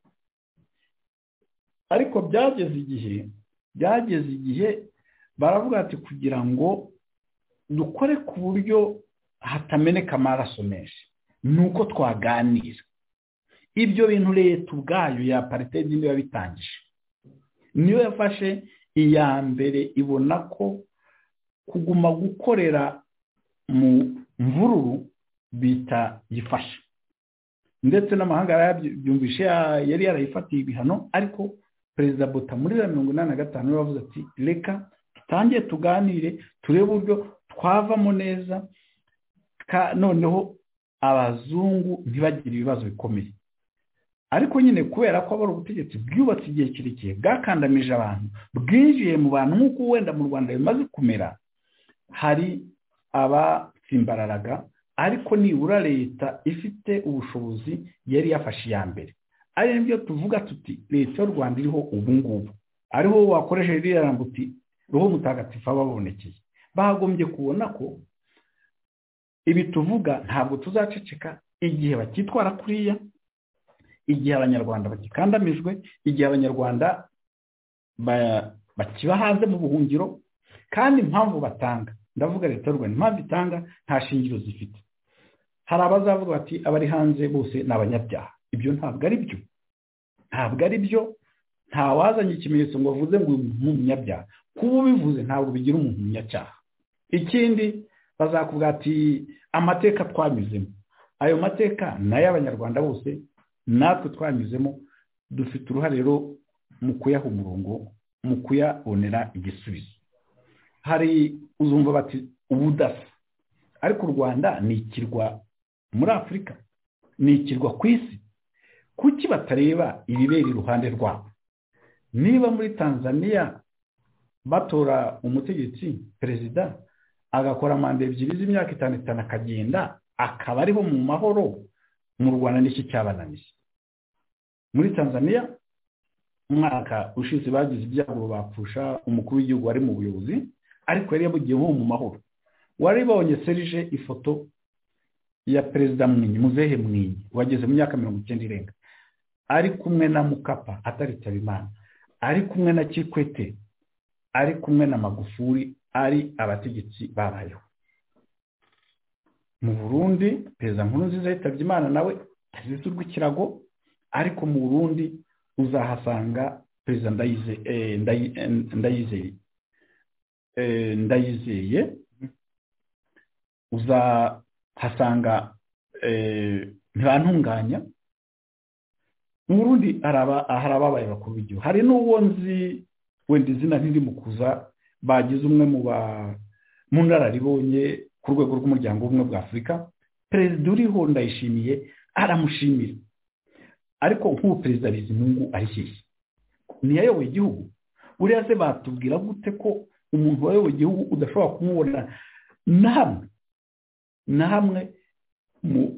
S4: Ariko byageze igihe byageze igihe baravuga ati kugira ngo dukore ku buryo hatameneka amaraso menshi, nuko twaganira. Ibyo bintu leta ubwayo ya apartheid niyo yabitangije, niyo yafashe iya mbere, ibona ko kuguma gukorera mu mvururu bita yifashe, ndetse n'amahanga yarabyumvishe, yari yarayifatiye ibihano. Ariko Perezida Bota muri mirongo inani na gatanu yavuze ati reka tutangiye tuganire, turebe uburyo twavamo neza noneho abazungu ntibagire ibibazo bikomeye. Ariko nyine kubera ko aba ari ubutegetsi bwubatse igihe kirekire bwakandamije abantu, bwinjiye mu bantu nk'uko wenda mu Rwanda bimaze kumera, hari abatsimbararaga, ariko nibura leta ifite ubushobozi yari yafashe iya mbere. Ari nibyo tuvuga tuti leta y'u Rwanda iriho ubu ngubu, ariho wakoresheje iriya jambo uti roho mutagatifu ababonekeye. Bagombye kubona ko ibi tuvuga ntabwo tuzaceceka igihe bakitwara kuriya, igihe abanyarwanda bakikandamijwe, igihe abanyarwanda bakiba hanze mu buhungiro, kandi impamvu batanga, ndavuga leta y'u Rwanda impamvu itanga nta shingiro zifite. Hari abazavuga bati abari hanze bose ni abanyabyaha. Ibyo ntabwo ari byo, ntabwo ari byo. Nta wazanye ikimenyetso ngo avuze ngo uyu umunyabyaha. Kuba ubivuze ntabwo bigira umuntu umunyacyaha. Ikindi bazakuvuga ati amateka twanyuzemo, ayo mateka nayo abanyarwanda bose natwe twanyuzemo, dufite uruhare rero mu kuyaha umurongo, mu kuyabonera igisubizo. Hari uzumva bati ubudasa, ariko u Rwanda ni ikirwa muri Afurika, ni ikirwa ku isi. Kuki batareba ibibera iruhande rwabo? Niba muri Tanzania batora umutegetsi perezida agakora manda ebyiri z'imyaka itanu itanu akagenda akaba ariho mu mahoro, mu Rwanda n'iki cyabananiye? Muri Tanzania umwaka ushize bagize ibyago bapfusha umukuru w'igihugu wari mu buyobozi, ariko yari yabugiyeho mu mahoro. Wari babonye serije ifoto ya perezida Mwinyi, Muzehe Mwinyi wageze mu myaka mirongo icyenda irenga, ari kumwe na Mukapa ataritaba Imana, ari kumwe na Kikwete, ari kumwe na Magufuli, ari abategetsi babayeho. Mu Burundi perezida Nkurunziza yitabye Imana nawe azizwe urw'ikirago, ariko mu Burundi uzahasanga perezida Ndayizeye Ndayizeye Ndayizeye uzahasanga ntibantunganya. Mu Burundi harababaye bakuru b'igihugu. Hari n'uwo nzi wenda izina ntiri mu kuza, bagize umwe mu mu nararibonye ku rwego rw'umuryango w'ubumwe bwa Afurika, perezida uriho Ndayishimiye aramushimira. Ariko nk'ubu perezida Bizimungu ari hehe? Ntiyayoboye igihugu. Uriya se batubwira gute ko umuntu wayoboye igihugu udashobora kumubona na hamwe na hamwe mu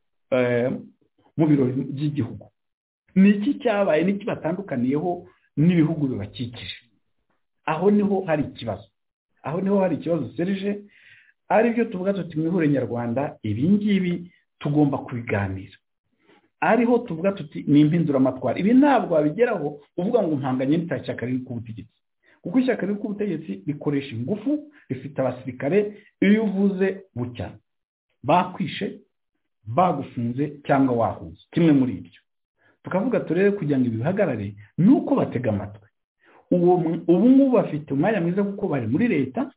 S4: mu birori by'igihugu? Ni iki cyabaye? Ni iki batandukaniyeho n'ibihugu bibakikije? Aho niho hari ikibazo, aho niho hari ikibazo serije. Ari byo tuvuga tuti mwihure nyarwanda, ibi ngibi tugomba kubiganira. Ariho tuvuga tuti ni impinduramatwara. Ibi ntabwo babigeraho uvuga ngo mpanganye n'ishyaka riri ku butegetsi, kuko ishyaka riri ku butegetsi rikoresha ingufu, rifite abasirikare. Iyo uvuze bucya bakwishe, bagufunze cyangwa wahuze, kimwe muri ibyo. Tukavuga turere kugira ngo ibihagarare nuko batega amatwi. Ubu ngubu bafite umwanya mwiza kuko bari muri leta.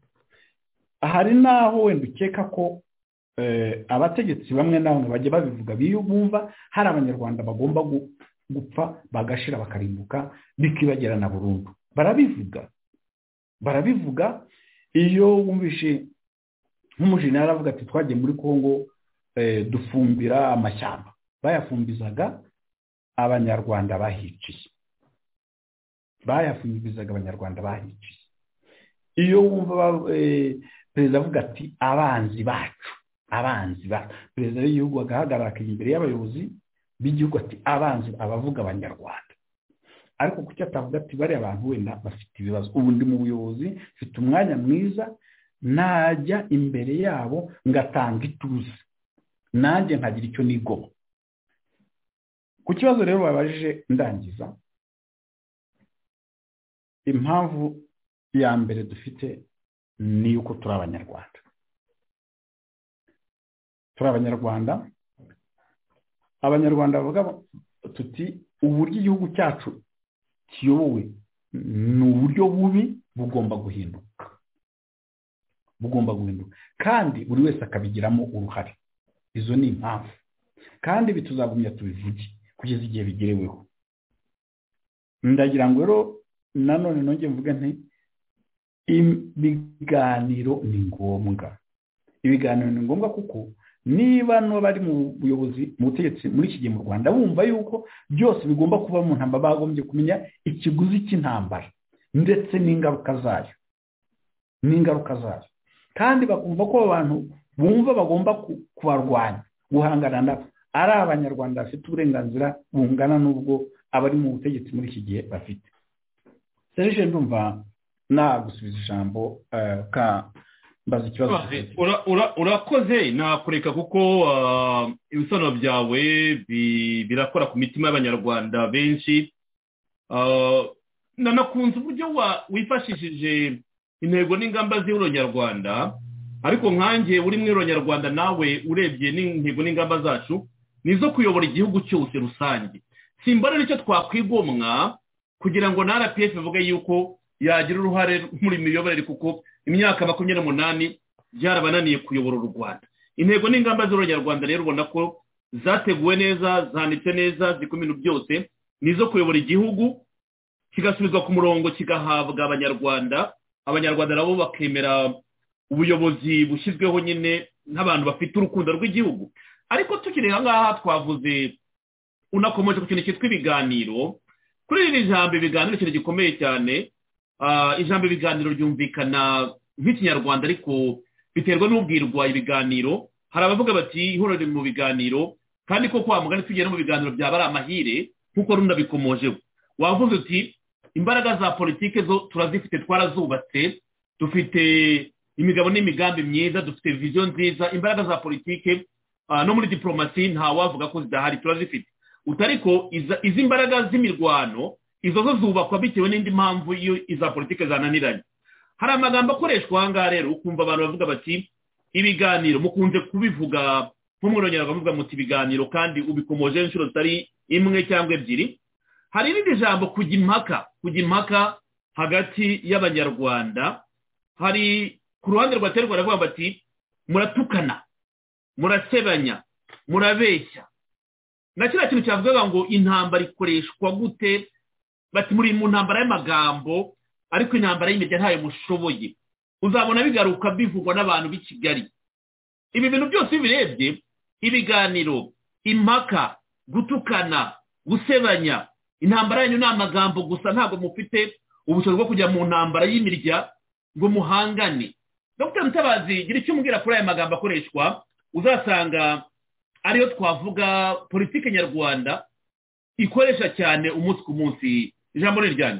S4: Hari naho wenda ukeka ko abategetsi bamwe na bamwe bajya babivuga, biyumva hari abanyarwanda bagomba gupfa bagashira bakarimbuka bikibagirana burundu. Barabivuga barabivuga iyo wumvishe nk'umujenerali avuga ati twagiye muri Kongo dufumbira amashyamba, bayafumbizaga abanyarwanda bahiciye, bayafumbizaga abanyarwanda bahiciye. Iyo wumva perezida avuga ati abanzi bacu, abanzi ba perezida w'igihugu agahagarara akajya imbere y'abayobozi b'igihugu ati abanzi, abavuga abanyarwanda. Ariko kuki atavuga ati bari abantu wenda bafite ibibazo, ubu ndi mu buyobozi mfite umwanya mwiza, najya imbere yabo ngatanga ituze, nanjye nkagira icyo nigoma. Ku kibazo rero babajije ndangiza, impamvu ya mbere dufite ni uko turi abanyarwanda. Turi abanyarwanda. Abanyarwanda bavuga tuti uburyo igihugu cyacu kiyobowe ni uburyo bubi, bugomba guhinduka, bugomba guhinduka kandi buri wese akabigiramo uruhare. Izo ni impamvu, kandi bituzagumya tubivuge kugeza igihe bigereweho. Ndagira ngo rero nanone nongeye mvuge nti ibiganiro ni ngombwa ibiganiro ni ngombwa kuko niba n'abari mu buyobozi mu butegetsi muri iki gihe mu Rwanda bumva yuko byose bigomba kuba mu ntambara bagombye kumenya ikiguzi cy'intambara ndetse n'ingaruka zayo n'ingaruka zayo kandi bakumva ko abantu bumva bagomba kubarwanya guhangana nabo ari abanyarwanda bafite uburenganzira bungana n'ubwo abari mu butegetsi muri iki gihe bafite. Serge ndumva nagusubiza ijambo ka mbaza ikibazo.
S3: Urakoze nakureka kuko ibisobanuro byawe birakora ku mitima y'abanyarwanda benshi. Nanakunze uburyo wifashishije intego n'ingamba z'ihuriro nyarwanda ariko nkanjye uri mu ihuriro nyarwanda nawe urebye n'intego n'ingamba zacu nizo kuyobora igihugu cyose rusange. Simbona nicyo twakwigomwa kugira ngo na R P F ivuge yuko yagira uruhare muri miyoborere kuko imyaka makumyabiri n'umunani byarabananiye kuyobora u Rwanda. Intego n'ingamba z'ihuriro nyarwanda rero ubona ko zateguwe neza, zanditse neza, zikoma ibintu byose nizo kuyobora igihugu kigasubizwa ku murongo kigahabwa abanyarwanda abanyarwanda nabo bakemera ubuyobozi bushyizweho nyine nk'abantu bafite urukundo rw'igihugu. Ariko tukiri aha ngaha twavuze unakomeje ku kintu cyitwa ibiganiro. Kuri iri jambo ibiganiro ikintu gikomeye cyane, ijambo ibiganiro ryumvikana nk'ikinyarwanda ariko biterwa n'ubwirwa ibiganiro. Hari abavuga bati ihuriro riri mu biganiro kandi ko kwa mugani tugera mu biganiro byaba ari amahire kuko runda bikomojeho. Wavuze uti imbaraga za politike zo turazifite twarazubatse, dufite imigabo n'imigambi myiza, dufite vision nziza. Imbaraga za politike no muri diplomasi nta wavuga ko zidahari, turazifite. Utariko izi mbaraga z'imirwano izo zo zubakwa bitewe n'indi mpamvu iyo iza politike zananiranye. Hari amagambo akoreshwa aha ngaha rero ukumva abantu bavuga bati ibiganiro, mukunze kubivuga nk'umwe nyarwanda muvuga muti ibiganiro kandi ubikomoje inshuro zitari imwe cyangwa ebyiri. Hari irindi jambo kujya impaka, kujya impaka hagati y'abanyarwanda. Hari ku ruhande rwa terwa baravuga bati muratukana, murasebanya, murabeshya. Na kiriya kintu cyavugaga ngo intambara ikoreshwa gute, bati muri mu ntambara y'amagambo ariko intambara y'imijya ntayo mushoboye. Uzabona bigaruka bivugwa n'abantu b'i Kigali. Ibi bintu byose birebye ibiganiro, impaka, gutukana, gusebanya, intambara yanyu ni amagambo gusa, ntabwo mufite ubushobozi bwo kujya mu ntambara y'imirya ngo muhangane. Dr Mutabazi gira icyo umbwira kuri aya magambo akoreshwa, uzasanga ariyo twavuga politike nyarwanda ikoresha cyane umunsi ku munsi. Ijambo ni ryanyu.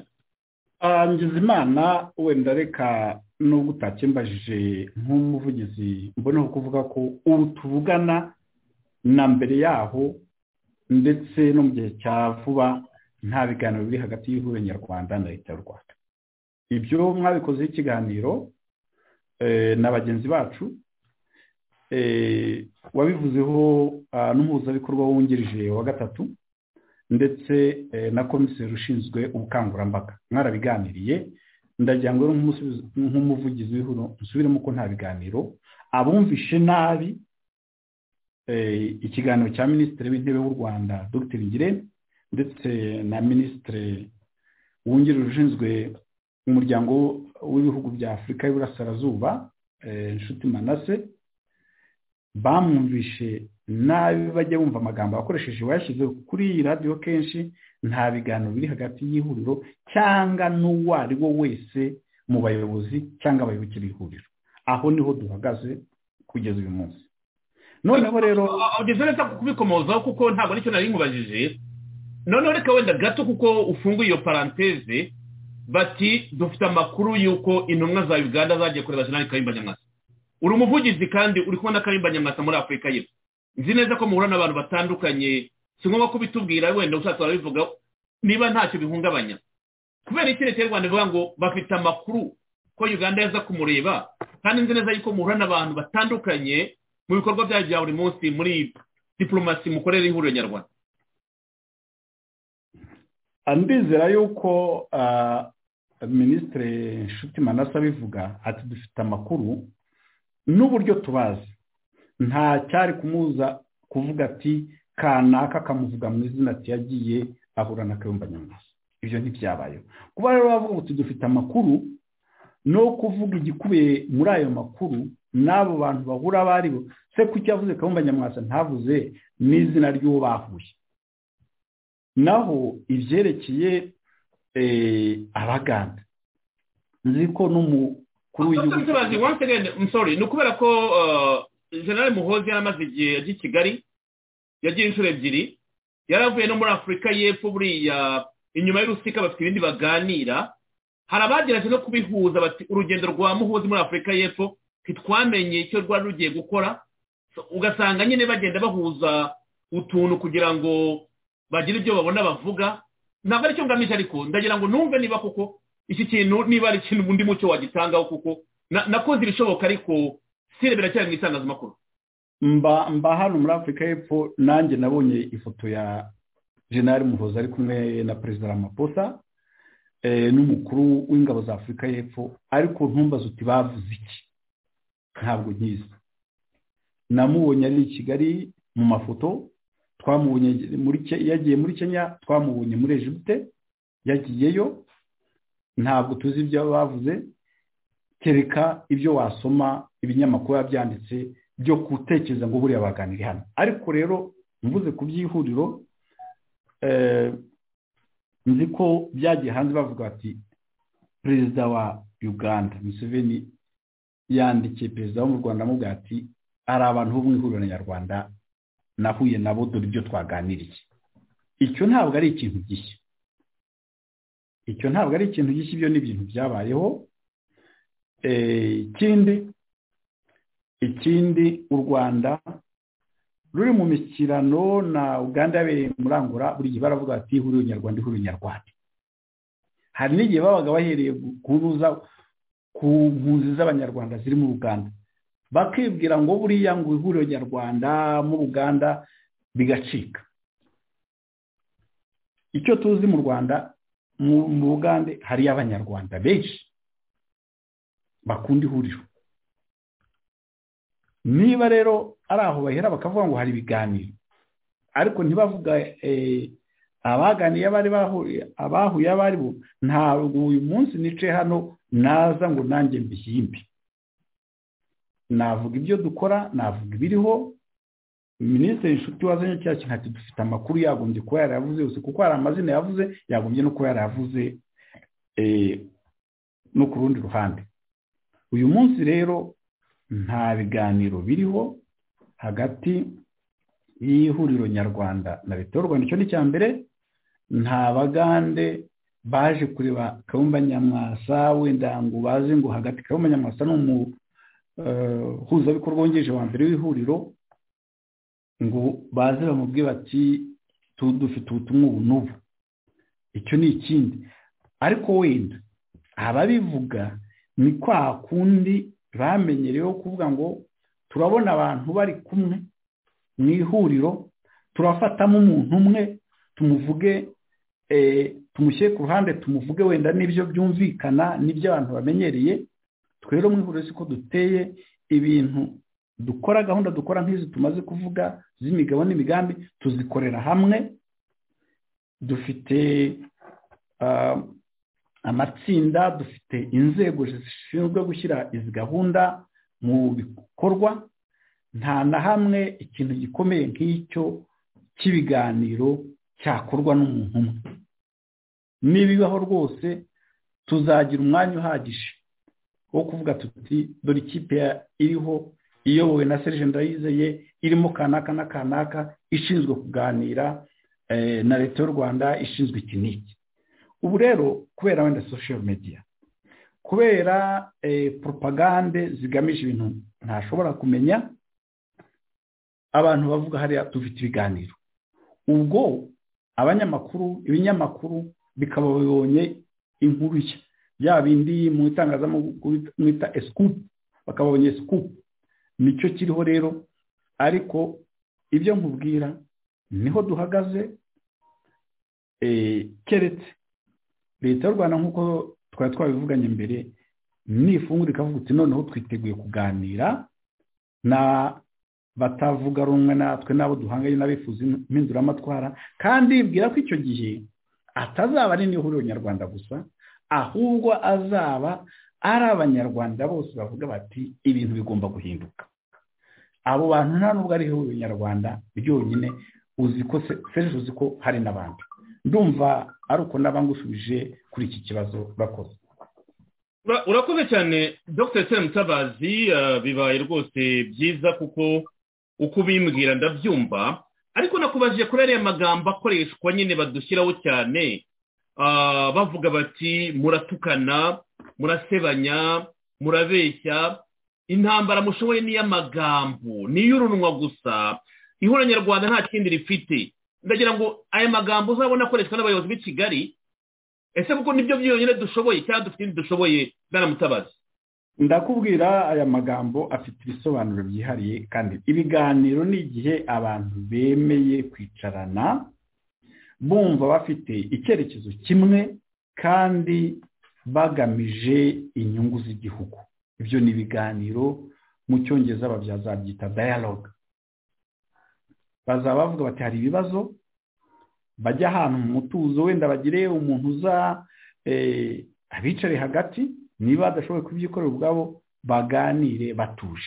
S4: Ngizimana wenda reka nubwo utakimbajije nk'umuvugizi mboneho kuvuga ko ubu tuvugana na mbere yaho ndetse no mu gihe cya vuba nta biganiro biri hagati y'ihuriro nyarwanda na leta y'u Rwanda. Ibyo mwabikozeho ikiganiro na bagenzi bacu, wabivuzeho n'umuhuzabikorwa wungirije wa gatatu ndetse na komiseri ushinzwe ubukangurambaga, mwarabiganiriye. Ndagira ngo nk'umuvugizi w'ihuriro nsubiremo ko nta biganiro. Abumvishe nabi ikiganiro cya minisitiri w'intebe w'u Rwanda Dr Ngirente ndetse na minisitiri wungirije ushinzwe umuryango w'ibihugu bya Afurika y'Iburasirazuba Nshuti Manase, bamwumvishe nabi bajya bumva amagambo akoresheje wayashyize kuri iyi radiyo kenshi. Nta biganiro biri hagati y'ihuriro cyangwa n'uwo ari wo wese mu bayobozi cyangwa abayoboke b'ihuriro. Aho niho duhagaze kugeza uyu munsi. Noneho rero
S3: ugeze neza kubikomozaho kuko ntabwo nicyo nari nkubajije. Noneho reka wenda gato kuko ufunguye iyo paranteze, bati dufite amakuru y'uko intumwa za Uganda zagiye kureba Jenerali Kayumba Nyamwasa. Uri umuvugizi kandi uri kubona Kayumba Nyamwasa muri Afurika y'Epfo. Nzi neza ko muhura n'abantu batandukanye, si ngombwa kubitubwira, wenda ushatse barabivuga niba ntacyo bihungabanya. Kubera iki leta y'u Rwanda ivuga ngo bafite amakuru ko Uganda yaza kumureba, kandi nzi neza yuko muhura n'abantu batandukanye mu bikorwa byayo bya buri munsi muri diplomasi mukorera ihuriro nyarwanda.
S4: Andizera yuko minisitiri Nshuti Manase abivuga ati dufite amakuru n'uburyo tubazi, nta cyari kumuza kuvuga ati kanaka kamuvuga mu izina ati yagiye ahura na Kayumba Nyamwasa. Ibyo ntibyabayeho. Kuba rero bavuga uti dufite amakuru no kuvuga igikubiye muri ayo makuru n'abo bantu bahura bari bo se kuki yavuze Kayumba Nyamwasa ntavuze n'izina ry'uwo bahuye. Naho ibyerekeye abaganda nzi ko n'umukuru
S3: w'igihugu once again I'm sorry no kubera ko General Muhoozi yaramaze igihe yagiye Kigali yagiye inshuro ebyiri yaravuye no muri Afurika y'Epfo buriya inyuma y'urusika bafite ibindi baganira hari abagerageje no kubihuza bati urugendo rwa Muhoozi muri Afurika y'Epfo kitwamenye icyo rwari rugiye gukora ugasanga nyine bagenda bahuza utuntu kugira ngo bagire ibyo babona bavuga ntabwo ari cyo ngamije ariko ndagira ngo numve niba koko iki kintu niba ari ikintu undi mucyo wagitangaho kuko nakoze ibishoboka ariko sire biracyari mu itangazamakuru.
S4: mba mba hano muri Afurika y'Epfo nanjye nabonye ifoto ya General Muhoozi ari kumwe na Perezida Ramaphosa n'umukuru w'ingabo za Afurika y'Epfo ariko ntumbaza uti bavuze iki ntabwo nkizi. Namubonye ari i Kigali mu mafoto twamubonye muri yagiye muri Kenya twamubonye muri Egypte yagiyeyo ntabwo tuzi ibyo bavuze kereka ibyo wasoma ibinyamakuru yabyanditse byo gutekereza ngo buriya baganira hano. Ariko rero mvuze ku byihuriro eh nzi ko byagiye hanze bavuga ati Perezida wa Uganda Museveni yandikiye Perezida wo mu Rwanda amubwira ati ari abantu bo mu ihuriro nyarwanda nahuye nabo dore ibyo twaganiriye. Icyo ntabwo ari ikintu gishya icyo ntabwo ari ikintu gishya ibyo ni ibintu byabayeho. ikindi ikindi u Rwanda ruri mu mishyikirano na Uganda yabereye muri Angola buri gihe baravuga ati ihuriro nyarwanda ihuriro nyarwanda. Hari n'igihe babaga bahereye kuruza ku mpunzi z'abanyarwanda ziri mu Uganda bakibwira ngo buriya ngo ihuriro nyarwanda mu Uganda bigacika. Icyo tuzi mu Rwanda mu Uganda hari abanyarwanda benshi bakunda ihuriro. Niba rero ari aho bahera bakavuga ngo hari ibiganiro ariko ntibavuga abaganiye bari bahuye abahuye abari bo ntabwo uyu munsi nice hano naza ngo nanjye mbihimbi. Navuga ibyo dukora navuga ibiriho. Minisitiri Nshuti wazanye cya kintu ati dufite amakuru yagombye kuba yaravuze yose kuko hari amazina yavuze yagombye no kuba yaravuze eh no ku rundi ruhande. Uyu munsi rero nta biganiro biriho hagati y'ihuriro nyarwanda na leta y'u Rwanda. Icyo ni cya mbere. Nta bagande baje kureba Kayumba Nyamwasa wenda ngo baze ngo hagati Kayumba Nyamwasa no mu huza bikorwa wongeje wa mbere w'ihuriro ngo baze bamubwiye bati tudufite ubutumwa ubu n'ubu. Icyo ni ikindi. Ariko wenda ababivuga ni kwa kundi bamenyereyeho kuvuga ngo turabona abantu bari kumwe mu ihuriro turafatamo umuntu umwe tumuvuge eh tumushyire ku ruhande tumuvuge wenda n'ibyo byumvikana n'ibyo abantu bamenyereye. Twero mu ihuriro siko duteye ibintu dukora gahunda dukora nk'izi tumaze kuvuga z'imigabo n'imigambi tuzikorera hamwe. Dufite uh, amatsinda dufite inzego zishinzwe gushyira izi gahunda mu bikorwa. Nta na hamwe ikintu gikomeye nk'icyo cy'ibiganiro cyakorwa n'umuntu umwe. Nibibaho rwose tuzagira umwanya uhagije wo kuvuga tuti dore ikipe iriho iyobowe na Serge Ndayizeye irimo kanaka na kanaka ishinzwe kuganira eh, na leta y'u Rwanda ishinzwe ikiniki. Ubu rero kubera wenda social media kubera eh, propagande zigamije ibintu ntashobora kumenya abantu bavuga hariya tufite ibiganiro. Ubwo abanyamakuru ibinyamakuru bikaba bibonye inkuru nshya yabindi mu itangazamakuru mwita scoop bakabonye scoop. Nicyo kiriho rero ariko ibyo nkubwira niho duhagaze. eh keretse leta y'u Rwanda nkuko twari twabivuganye mbere nifungura ikavuga uti noneho twiteguye kuganira na batavuga rumwe natwe nabo duhanganye n'abifuza impindura amatwara kandi ibwira ko icyo gihe atazaba ari n'ihuriro nyarwanda gusa ahubwo azaba ari abanyarwanda bose bavuga bati ibintu bigomba guhinduka. Abo bantu nta nubwo ari abanyarwanda byonyine, uzi ko Serge uzi ko hari n'abandi. Ndumva ari uko nabangusubije kuri iki kibazo. Urakoze.
S3: Urakoze cyane Dr Etienne Mutabazi, bibaye rwose byiza kuko uko ubimbwira ndabyumva, ariko nakubajije kuri ariya magambo akoreshwa nyine badushyiraho cyane, bavuga bati muratukana, murasebanya, murabeshya. Intambara mushoboye ni y'amagambo, ni y'urunwa gusa, ihura nyarwanda nta kindi rifite. Ndagira ngo aya magambo uzabona akoreshwa n'abayobozi b'i Kigali, ese kuko nibyo byonyine dushoboye cyangwa dufite ibindi dushoboye? Bwana Mutabazi,
S4: ndakubwira aya magambo afite ibisobanuro byihariye, kandi ibiganiro ni igihe abantu bemeye kwicarana bumva bafite icyerekezo kimwe kandi bagamije inyungu z'igihugu. Ibyo ni ibiganiro, mu cyongereza babyazabyita dialogue. Bazaba bavuga bati hari ibibazo, bajya ahantu mu mutuzo, wenda bagire umuntu uza eh, abicare hagati, niba badashoboye kubyikorera ubwabo baganire batuje.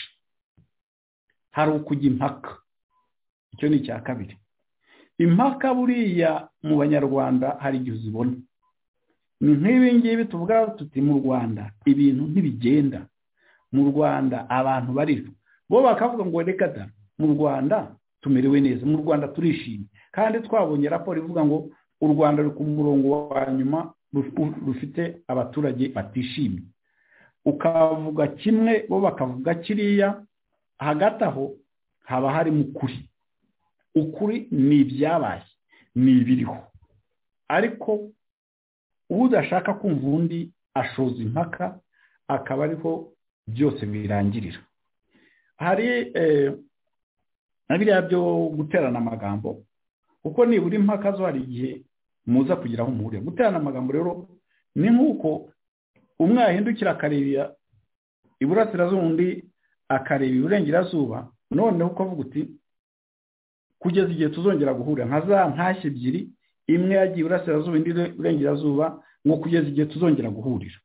S4: Hari ukujya impaka, icyo ni icya kabiri. Impaka buriya mu banyarwanda hari igihe uzibona, ni nk'ibi ngibi tuvuga tuti mu Rwanda ibintu ntibigenda, mu Rwanda abantu bariho, bo bakavuga ngo reka da, mu Rwanda tumerewe neza, mu Rwanda turishimye, kandi twabonye raporo ivuga ngo u Rwanda ruri ku murongo wa nyuma rufite abaturage batishimye. Ukavuga kimwe bo bakavuga kiriya, hagati aho haba hari mukuri. Ukuri ni ibyabaye, ni ibiriho, ariko udashaka kumva undi ashoza impaka, akaba ariho byose birangirira. Hari eh, nabiriya byo guterana amagambo, kuko nibura impaka zo hari igihe muza kugiraho umuhuriro. Guterana amagambo rero ni nk'uko umwe yahindukira akareba iburasirazuba, undi akareba iburengerazuba, noneho ukavuga uti kugeza igihe tuzongera guhurira, nka za nkashye ebyiri, imwe yagiye iburasirazuba indi iburengerazuba, ngo kugeza igihe tuzongera guhurira.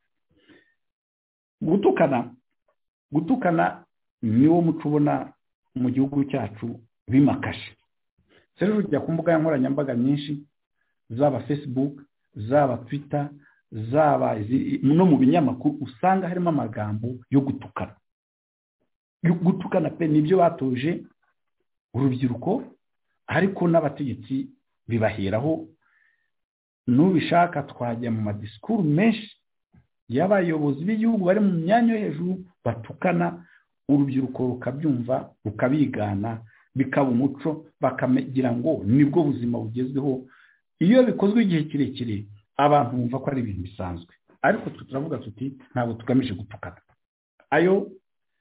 S4: Gutukana gutukana niwo muco ubona mu gihugu cyacu bimakashe. Serge ujya ku mbuga nkoranyambaga nyinshi, zaba Facebook, zaba Twitter, zaba no mu binyamakuru, usanga harimo amagambo yo gutukana. Gutukana pe nibyo batoje urubyiruko, ariko n'abategetsi bibaheraho. Nubishaka twajya mu madisikuru menshi y'abayobozi b'igihugu bari mu myanya yo hejuru batukana, urubyiruko rukabyumva rukabigana, bikaba umuco, bakagira ngo nibwo buzima bugezweho. Iyo bikozwe igihe kirekire abantu bumva ko ari ibintu bisanzwe, ariko turavuga tuti ntabwo tugamije gutukana. Ayo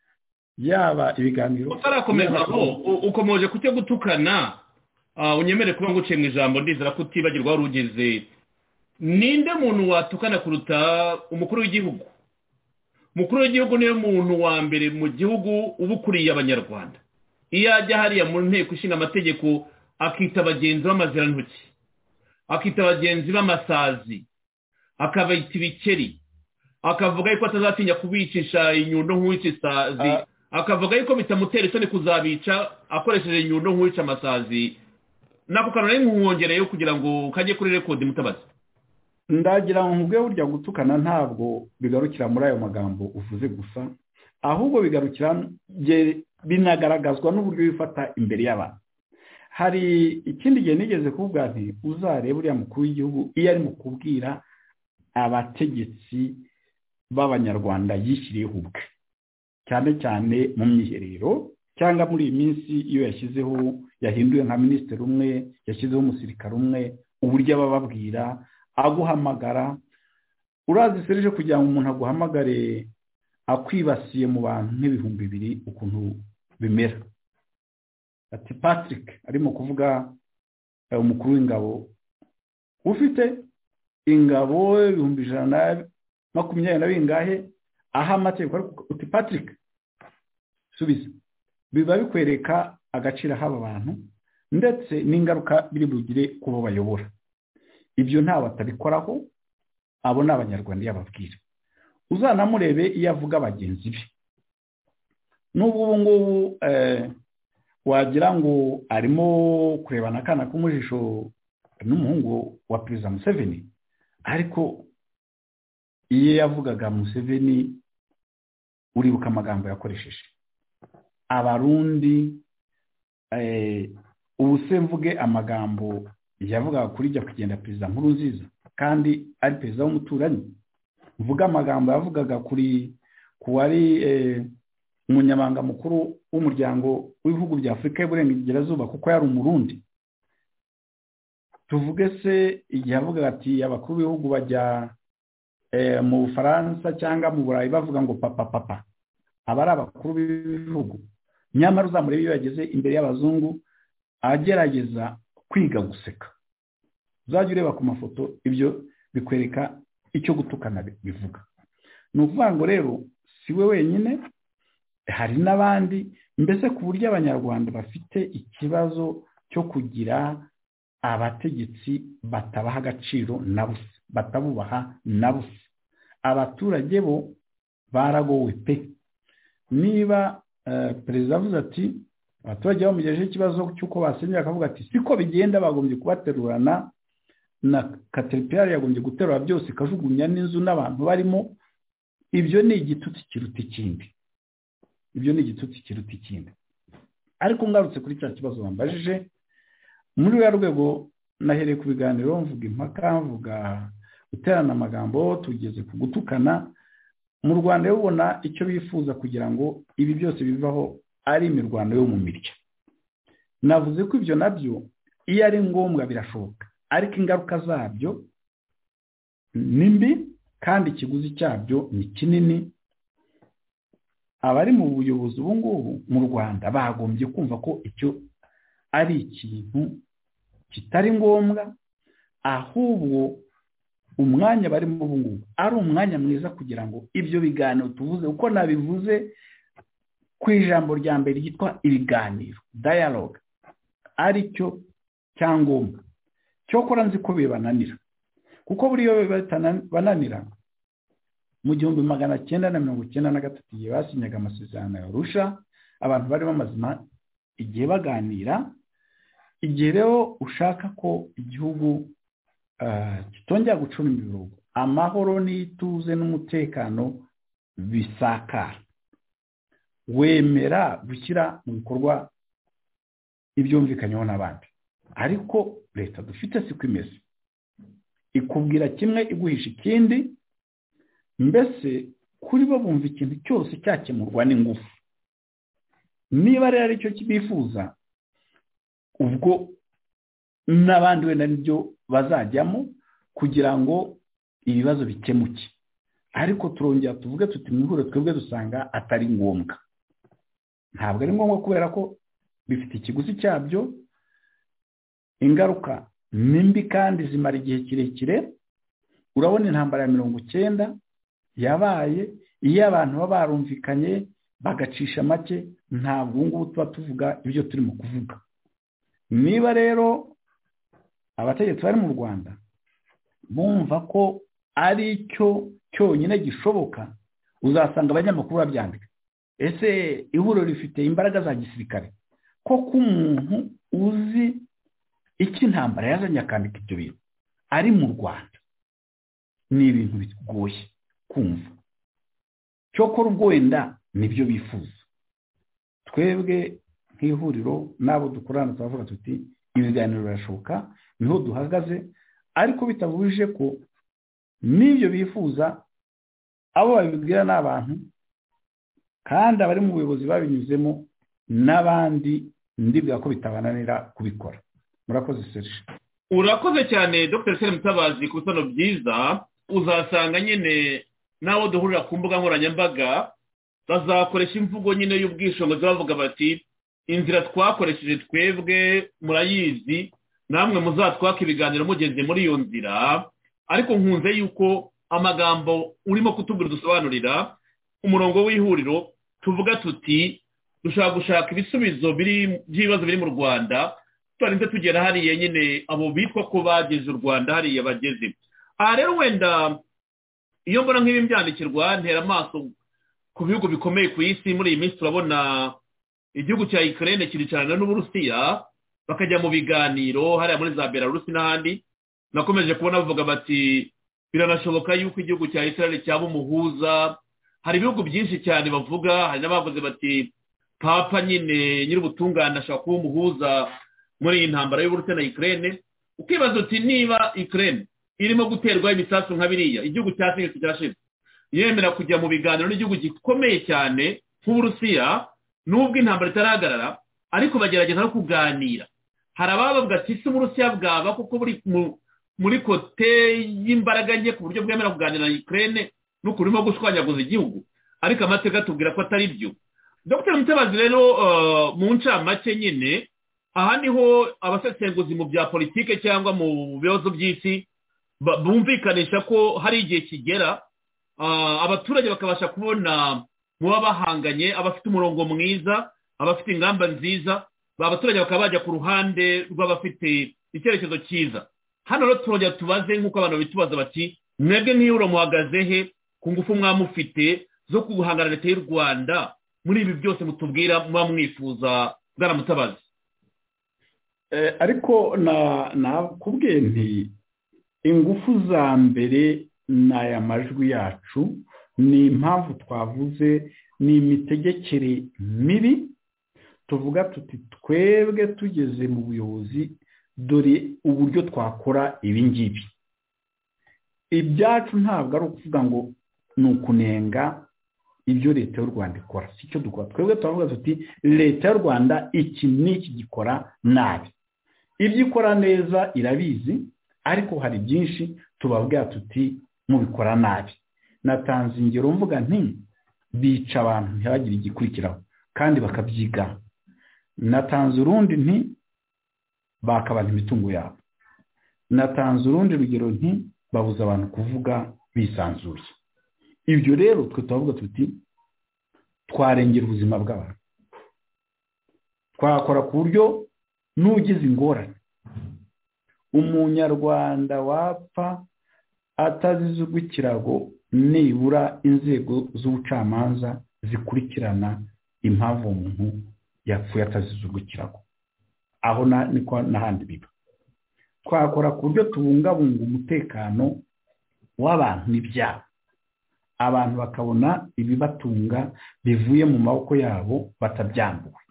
S4: yaba ibiganiro
S3: utarakomeza aho ukomeje kujya gutukana. Unyemere kuba nguciye mu ijambo, ndizera ko utibagirwa wari ugeze. Ninde muntu watukana kuruta umukuru w'igihugu? Umukuru w'igihugu niwe muntu wa mbere mu gihugu ubukuriye abanyarwanda. Iyo ajya hariya mu nteko ishinga amategeko akita abagenzi b'amazirantoki, akita abagenzi b'amasazi, akabayita ibikeri, akavuga yuko atazatinya kubicisha inyundo nk'uwica isazi, akavuga yuko bitamutera isoni kuzabica akoresheje inyundo nk'uwica amasazi. Nako kanone nk'uwongereyo kugira ngo kajye kuri record. Mutabazi,
S4: ndagira ngo ubwe burya gutukana ntabwo bigarukira muri ayo magambo uvuze gusa, ahubwo bigarukira binagaragazwa n'uburyo bifata imbere y'abantu. Hari ikindi gihe nigeze kuvuga nti uzarebe uriya mukuru w'igihugu iyo ari mu kubwira abategetsi b'abanyarwanda yishyiriyeho ubwe, cyane cyane mu myiherero cyangwa muri iyi minsi iyo yashyizeho, yahinduye nka minisitiri umwe, yashyizeho umusirikare umwe, uburyo abababwira aguhamagara. Urazi Serge, kugira ngo umuntu aguhamagare akwibasiye mu bantu nk'ibihumbi bibiri ukuntu bimera. Ati Patrick arimo kuvuga umukuru w'ingabo ufite ingabo ibihumbi ijana na makumyabiri na bingahe, aha amategeko. Uti Patrick subiza. Biba bikwereka agaciro haba abantu ndetse n'ingaruka biri bugire kubo bayobora. Ibyo nta batabikoraho, abo n'abanyarwanda yababwira. uzanamurebe iyo avuga bagenzi be n'ubu ubu ngubu wagira ngo arimo kurebana akana k'umujisho n'umuhungu wa perezida Museveni, ariko iyo yavugaga Museveni uribuka amagambo yakoresheje abarundi. Ubu se mvuge amagambo yavugaga kuri jya kugenda perezida Nkurunziza kandi ari perezida w'umuturanyi, mvuga amagambo yavugaga kuri kuwari umunyamabanga mukuru w'umuryango w'ibihugu bya Afurika y'Uburengerazuba kuko yari umurundi. Tuvuge se igihe avuga ati abakuru b'ibihugu bajya mu Bufaransa cyangwa mu Burayi bavuga ngo papa papa, aba ari abakuru b'ibihugu, nyamara uzamurebe iyo yageze imbere y'abazungu agerageza kwiga guseka. Uzajya ureba ku mafoto, ibyo bikwereka icyo gutukana bivuga. Ni ukuvuga ngo rero si we wenyine, hari n'abandi, mbese ku buryo abanyarwanda bafite ikibazo cyo kugira abategetsi batabaha agaciro na busa, batabubaha na busa. Abaturage bo baragowe pe. Niba perezida avuze ati abaturage bamugejeje ikibazo cy'uko basenyera, akavuga ati siko bigenda, bagombye kubaterurana na Caterpillar yagombye guterura byose ikajugunya n'inzu n'abantu barimo. Ibyo ni igitutsi kiruta ikindi, ibyo ni igitutsi kiruta ikindi. Ariko ngarutse kuri cya kibazo bambajije, muri ya rwego nahereye ku biganiro mvuga impaka, mvuga guterana amagambo, tugeze ku gutukana. Mu Rwanda yobona icyo bifuza kugira ngo ibi byose bivaho ari imirwano yo mu mirya. Navuze ko ibyo nabyo iyo ari ngombwa birashoboka, ariko ingaruka zabyo ni mbi kandi ikiguzi cyabyo ni kinini. Abari mu buyobozi ubu ngubu mu Rwanda bagombye kumva ko icyo ari ikintu kitari ngombwa, ahubwo umwanya barimo ubu ngubu ari umwanya mwiza kugira ngo ibyo biganiro tuvuze, uko nabivuze ku ijambo rya mbere ryitwa ibiganiro, dialogue, ari cyo cyangombwa. Cyokora nzi ko bibananira, kuko buriyo bibananira mu gihumbi magana cyenda na mirongo icyenda na gatatu igihe basinyaga amasezerano ya Arusha, abantu bari bamazima igihe baganira. Igihe rero ushaka ko igihugu kitongera gucura imirongo, amahoro n'ituze n'umutekano bisakara, wemera gushyira mu bikorwa ibyumvikanyeho n'abandi. Ariko leta dufite siko imeze, ikubwira kimwe iguhisha ikindi. Mbese kuri bo bumva ikintu cyose cyakemurwa n'ingufu. Niba rero icyo kibifuza, ubwo n'abandi wenda nibyo bazajyamo kugira ngo ibibazo bikemuke. Ariko turongera tuvuge tuti mwihuro twebwe dusanga atari ngombwa. Ntabwo ari ngombwa kubera ko bifite ikiguzi cyabyo, ingaruka nimbi kandi zimara igihe kirekire. Urabona intambara ya mirongo icyenda yabaye, iyo abantu baba barumvikanye bagacisha make, ntabwo ngubu tuba tuvuga ibyo turimo kuvuga. Niba rero abategetsi bari mu Rwanda bumva ko ari cyo cyonyine gishoboka, uzasanga abanyamakuru babyandika. Ese ihuriro rifite imbaraga za gisirikare? Koko umuntu uzi iki ntambara yazanye akandika ibyo bintu ari mu Rwanda, ni ibintu bigoye kumva. Cyokora ubwo wenda nibyo bifuza. Twebwe nk'ihuriro n'abo dukorana turavuga tuti ibiganiro birashoboka, niho duhagaze, ariko bitabujije ko n'ibyo bifuza abo babibwira n'abantu kandi abari mu buyobozi babinyuzemo n'abandi, ndibwira ko bitabananira kubikora. Murakoze Serge.
S3: Urakoze cyane Dr Serge Mutabazi ku bisobanuro byiza. Uzasanga nyine n'abo duhurira ku mbuga nkoranyambaga bazakoresha imvugo nyine y'ubwishingizi, bavuga bati inzira twakoresheje twebwe murayizi, namwe muzatwaka ibiganiro mugeze muri iyo nzira. Ariko nkunze yuko amagambo urimo kutubwira dusobanurira umurongo w'ihuriro, tuvuga tuti dushaka gushaka ibisubizo biri by'ibibazo biri mu Rwanda, twarinze tugera hariya nyine abo bitwa ko bageze u Rwanda hariya bageze. Aha rero wenda iyo mbona nk'ibi byandikirwa ntera amaso ku bihugu bikomeye ku isi. Muri iyi minsi turabona igihugu cya Ukraine kiricarana n'Uburusiya bakajya mu biganiro hariya muri za Belarus n'ahandi. Nakomeje kubona bavuga bati biranashoboka yuko igihugu cya Israel cyaba umuhuza. Hari ibihugu byinshi cyane bavuga, hari n'abavuze bati papa nyine nyir'ubutungane ashaka kuba umuhuza muri iyi ntambara y'Uburusiya na Ukraine. Ukibaza uti niba Ukraine irimo guterwa ibisasu nka biriya, igihugu cya Syria cyashize yemera kujya mu biganiro n'igihugu gikomeye cyane nk'Uburusiya, nubwo intambara itarahagarara ariko bagerageza no kuganira. Hari abavuga ati si Uburusiya bwaba kuko buri muri kote y'imbaraga nke ku buryo bwemera kuganira na Ukraine n'uko urimo gushwanyaguza igihugu, ariko amateka atubwira ko atari byo. Dr Mutabazi rero uh, mu ncamake nyine aha niho abasesenguzi mu bya politike cyangwa mu bibazo by'isi bumvikanisha ko hari igihe kigera uh, abaturage bakabasha kubona muba bahanganye, abafite umurongo mwiza, abafite ingamba nziza, abaturage bakaba bajya ku ruhande rw'abafite icyerekezo cyiza. Hano rero turongera tubaze nk'uko abantu bitubaza bati mwebwe nk'iyuro muhagaze he ku ngufu mwamufite zo guhangana leta y'u Rwanda muri ibi byose mutubwira muba mwifuza bwana Mutabazi?
S4: eh, ariko na nakubwiye nti ingufu za mbere n'aya majwi yacu, ni impamvu twavuze ni imitegekere mibi. Tuvuga tuti twebwe tugeze mu buyobozi dore uburyo twakora ibi ngibi. Ibyacu ntabwo ari ukuvuga ngo ni ukunenga ibyo leta y'u Rwanda ikora, si cyo dukora. Twebwe turavuga tuti leta y'u Rwanda iki n'iki gikora nabi, ibyo ikora neza irabizi, ariko hari byinshi tubabwira tuti mubikora nabi. Natanze ingero mvuga nti bica abantu ntihagire igikurikiraho kandi bakabyiga. Natanze urundi nti bakabana imitungo yabo. Natanze urundi rugero nti babuza abantu kuvuga bisanzuye. Ibyo rero twe tuvuga tuti twarengera ubuzima bw'abantu, twakora ku buryo n'ugize ingorane umunyarwanda wapfa atazize urw'ikirago, nibura inzego z'ubucamanza zikurikirana impamvu umuntu yapfuye atazize urw'ikirago. Aho na niko n'ahandi biba. Twakora ku buryo tubungabunga umutekano w'abantu n'ibyabo, abantu bakabona ibibatunga bivuye mu maboko yabo batabyambuwe.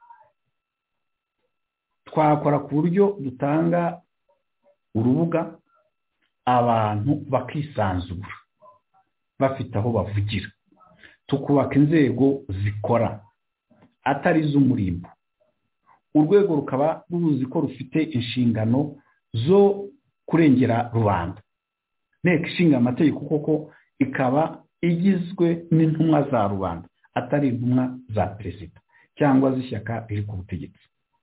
S4: Twakora ku buryo dutanga urubuga abantu bakisanzura bafite aho bavugira. Tukubaka inzego zikora atari iz'umurimbo. Urwego rukaba ruzi ko rufite inshingano zo kurengera rubanda. Nteko ishinga amategeko koko ikaba igizwe n'intumwa za rubanda atari intumwa za perezida cyangwa z'ishyaka riri ku butegetsi.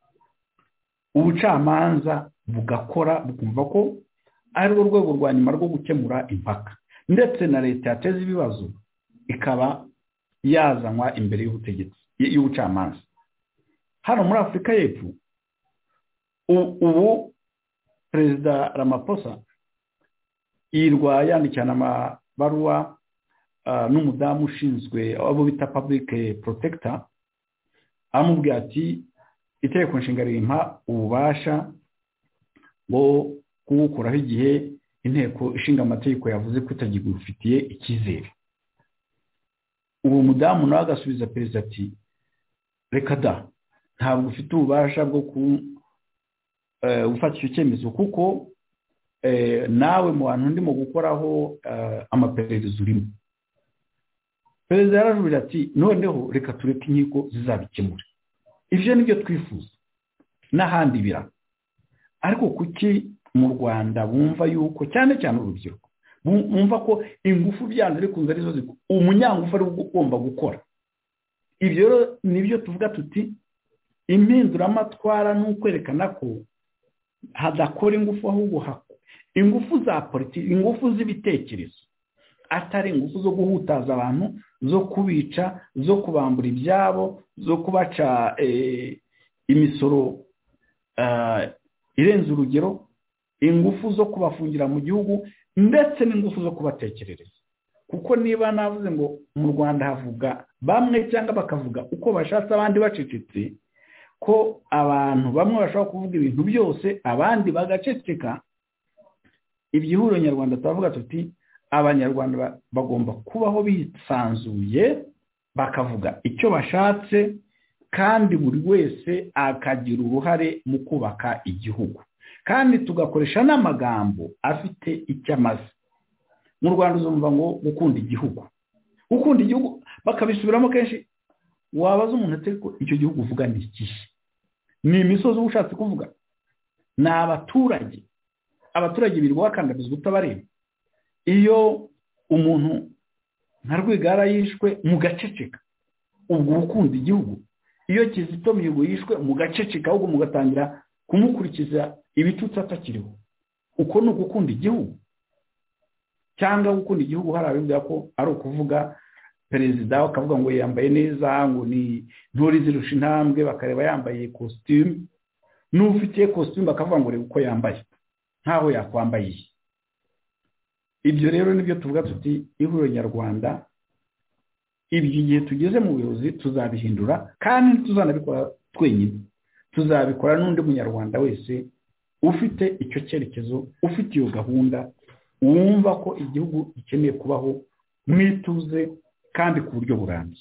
S4: Ubucamanza bugakora bukumva ko ari urwego rwa nyuma rwo gukemura impaka, ndetse na leta yateza ibibazo ikaba yazanwa imbere y'ubutegetsi y'ubucamanza. Hano muri Afurika y'Epfo ubu Perezida Ramaphosa yirwa yandikana amabaruwa uh, n'umudamu ushinzwe abo bita public protector, amubwira ati itegeko nshinga rimpa ububasha bwo kuwukuraho igihe inteko ishinga amategeko yavuze ko itagifitiye icyizere. Uwo mudamu nawe agasubiza perezida ati reka da, ntabwo ufite ububasha bwo ku gufata icyo cyemezo kuko nawe mu bantu ndimo gukoraho amaperereza urimo. Perezida yarajurira ati noneho reka tureke inkiko zizabikemura. Ivyo nibyo twifuza n'ahandi bira. Ariko kuki mu Rwanda bumva yuko cyane cyane urubyiruko bumva ko ingufu byanze bikunze arizo ziko umunyangufu ari ugomba gukora. Ibyo rero nibyo tuvuga tuti impinduramatwara n'ukwerekana ko hadakora ingufu ahubwo hako ingufu za politiki, ingufu z'ibitekerezo atari ingufu zo guhutaza abantu, zo kubica, zo kubambura ibyabo, zo kubaca eh, imisoro uh, irenze urugero, ingufu zo kubafungira mu gihugu ndetse n'ingufu zo kubatekerereza. kuko niba navuze ngo mu Rwanda havuga bamwe cyangwa bakavuga uko bashatse abandi bacecetse, ko abantu bamwe bashobora kuvuga ibintu byose abandi bagaceceka, ibyihuriro nyarwanda turavuga tuti abanyarwanda bagomba kubaho bisanzuye bakavuga icyo bashatse, kandi buri wese akagira uruhare mu kubaka igihugu, kandi tugakoresha n'amagambo afite icyo amaze. Mu Rwanda uzumva ngo gukunda igihugu, gukunda igihugu bakabisubiramo kenshi. Wabaza umuntu ati ko icyo gihugu uvuga ni iki? Ni imisozi ushatse kuvuga? Ni abaturage? Abaturage birirwa bakandamizwa utabareba. Iyo umuntu nka Rwigara yishwe mu gaceceka, ubwo gukunda igihugu. Iyo Kizito Mihigo yishwe mu gaceceka, ahubwo mugatangira kumukurikiza ibitutsi atakiriho, uko ni ugukunda igihugu? Cyangwa gukunda igihugu hari abivuga ko ari ukuvuga perezida akavuga ngo yambaye neza, ngo ni ntore zirusha intambwe, bakareba yambaye costume, n'ufite costume bakavuga ngo reba uko yambaye ntaho yakwambaye. Ibyo rero nibyo tuvuga tuti ihuriro nyarwanda ibyo gihe tugeze mu buyobozi tuzabihindura, kandi tuzanabikora twenyine, tuzabikora n'undi munyarwanda wese ufite icyo cyerekezo, ufite iyo gahunda, wumva ko igihugu gikeneye kubaho mwituze kandi ku buryo burambye.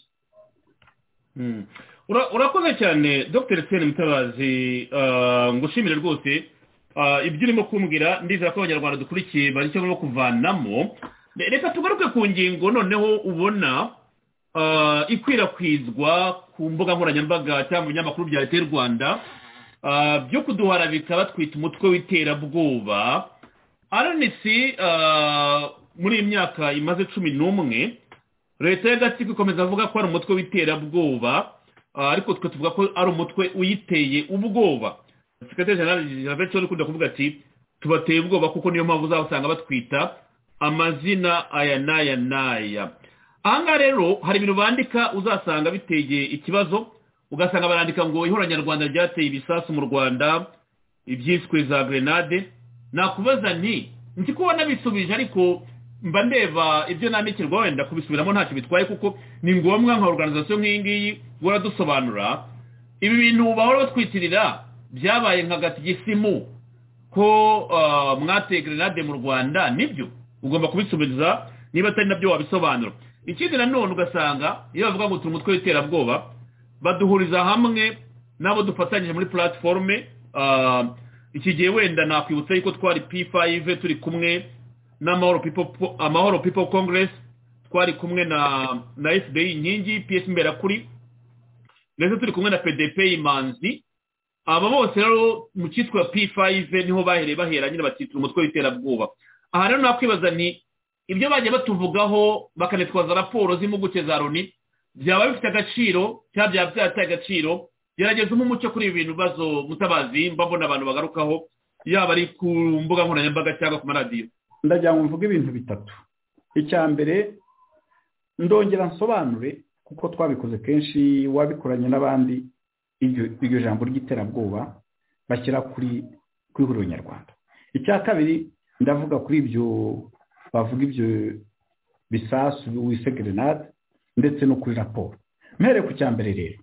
S3: Urakoze cyane Dr Etienne Mutabazi, ngushimire rwose ibyo urimo kumbwira. Ndizera ko abanyarwanda dukurikiye bari cyo barimo kuvanamo. Reka tugaruke ku ngingo noneho ubona ikwirakwizwa ku mbuga nkoranyambaga cyangwa mu binyamakuru bya leta y'u Rwanda byo kuduharabika batwita umutwe w'iterabwoba. R N C muri iyi myaka imaze cumi n'umwe leta y'agatsiko ikomeza avuga ko ari umutwe w'iterabwoba, ariko twe tuvuga ko ari umutwe uyiteye ubwoba. Secretary General Gervais ukunda kuvuga ati tubateye ubwoba kuko niyo mpamvu uzasanga batwita amazina aya n'aya n'aya. Aha rero hari ibintu bandika uzasanga biteye ikibazo, ugasanga barandika ngo ihuriro nyarwanda ryateye ibisasu mu Rwanda, ibyiswe za grenade. Nakubaza nti nti kubona bisubije, ariko mba ndeba ibyo nandikirwa wenda kubisubiramo ntacyo bitwaye, kuko ni ngombwa nka organization nk'iyi ngiyi gora dusobanura ibi bintu bahora batwitirira byabaye nka gatigisimu ko mwateye grenade mu Rwanda. Nibyo ugomba kubisubiza, niba atari nabyo wabisobanura. Ikindi nanone ugasanga iyo bavuga ngo turi umutwe w'iterabwoba baduhuriza hamwe nabo dufatanyije muri platforme. Iki gihe wenda nakwibutsa yuko twari P five turi kumwe n'Amahoro People Amahoro People Congress, twari kumwe na na F D I inkingi, P S Mberakuri, ndetse turi kumwe na P D P Imanzi. Aba bose rero mu cyitwa P five niho bahereye bahera nyine batitira umutwe w'iterabwoba. Aha rero nakwibaza ni ibyo bagiye batuvugaho bakanitwaza raporo z'impuguke za Loni byaba bifite agaciro cyangwa byaba byataye agaciro? Gerageza umucyo kuri ibi bintu bazo Mutabazi, mbabona abantu bagarukaho yaba ari ku mbuga nkoranyambaga cyangwa ku maradiyo.
S4: Ndagira ngo mvuge ibintu bitatu. Icya mbere ndongera nsobanure kuko twabikoze kenshi, wabikoranye n'abandi, iryo jambo ry'iterabwoba bashyira kuri ihuriro nyarwanda. Icya kabiri ndavuga kuri ibyo bavuga ibyo bisasu wise grenade ndetse no kuri raporo. Mpere ku cya mbere rero,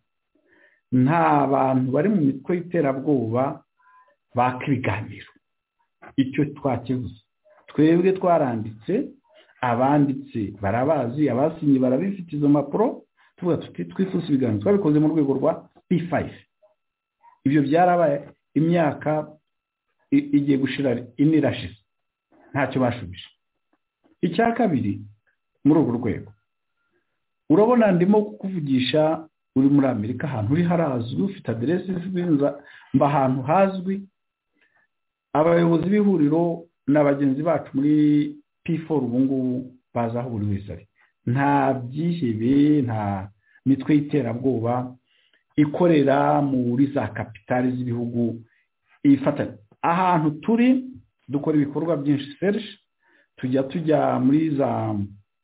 S4: nta bantu bari mu mitwe y'iterabwoba bakibiganiro. Icyo twakivuze twebwe twaranditse, abanditse barabazi, abasinyi barabifite izo mpapuro, tuvuga tuti twifuza ibiganiro. Twabikoze mu rwego rwa P five. Ibyo byarabaye imyaka igiye gushira inirashize, ntacyo bashubije. Icya kabiri, muri urwo rwego urabona ndimo kukuvugisha uri muri Amerika, ahantu uri harazwi, ufite aderesi z'ibinza mba ahantu hazwi. Abayobozi b'ihuriro n'abagenzi bacu muri P four ubu ngubu baza aho buri wese ari. Nta byihebe, nta mitwe y'iterabwoba ikorera muri za kapitali z'ibihugu ifatanya. Ahantu turi dukora ibikorwa byinshi serge, tujya tujya muri za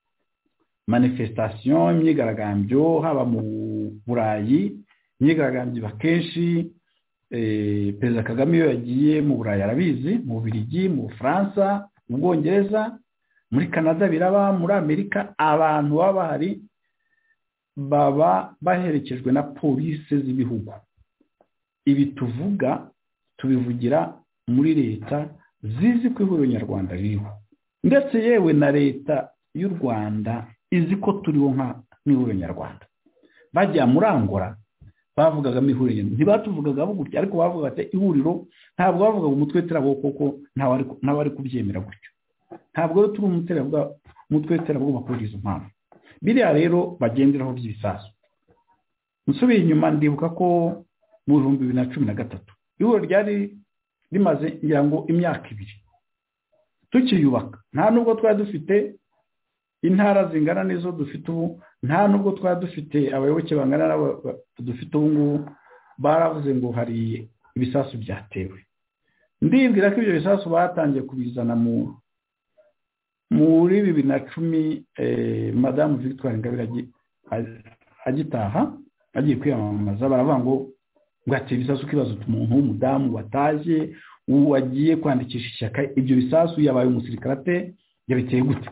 S4: manifestation, imyigaragambyo, haba mu Burayi, imyigaragambyo bakenshi eh Perezida Kagame iyo yagiye mu Burayi arabizi, mu Bubiligi, mu Faransa, mu Bwongereza, muri Canada biraba, muri Amerika abantu baba bahari baba baherekejwe na polisi z'ibihugu. Ibi tuvuga tubivugira muri leta zizi ko ihuriro nyarwanda ririho, ndetse yewe na leta y'u Rwanda izi ko turiho nka n'ihuriro nyarwanda. Bajya muri Angola bavugaga ihuriro, ntibatuvugaga abo gutya, ariko bavuga ati ihuriro, ntabwo bavugaga umutwe w'iterabwoba kuko ntawe ari kubyemera gutyo. Ntabwo rero turi umutwe w'iterabwoba kuri izo mpamvu. Biriya rero bagenderaho by'ibisasu. Nsubiye inyuma ndibuka ko mu bihumbi bibiri na cumi na gatatu ihuriro ryari rimaze ngira ngo imyaka ibiri tukiyubaka. Nta nubwo twari dufite intara zingana n'izo dufite ubu, nta nubwo twari dufite abayoboke bangana n'abo dufite ubu ngubu. Baravuze ngo hari ibisasu byatewe. Ndibwira ko ibyo bisasu batangiye kubizana mu muri bibiri na cumi. eh, Madamu Victoire Ingabire agitaha agiye kwiyamamaza, baravuga ngo bwateye ibisasu kibazo umuntu w'umudamu wataje wagiye kwandikisha ishyaka. Ibyo bisasu yabaye umusirikare yabiteye gute?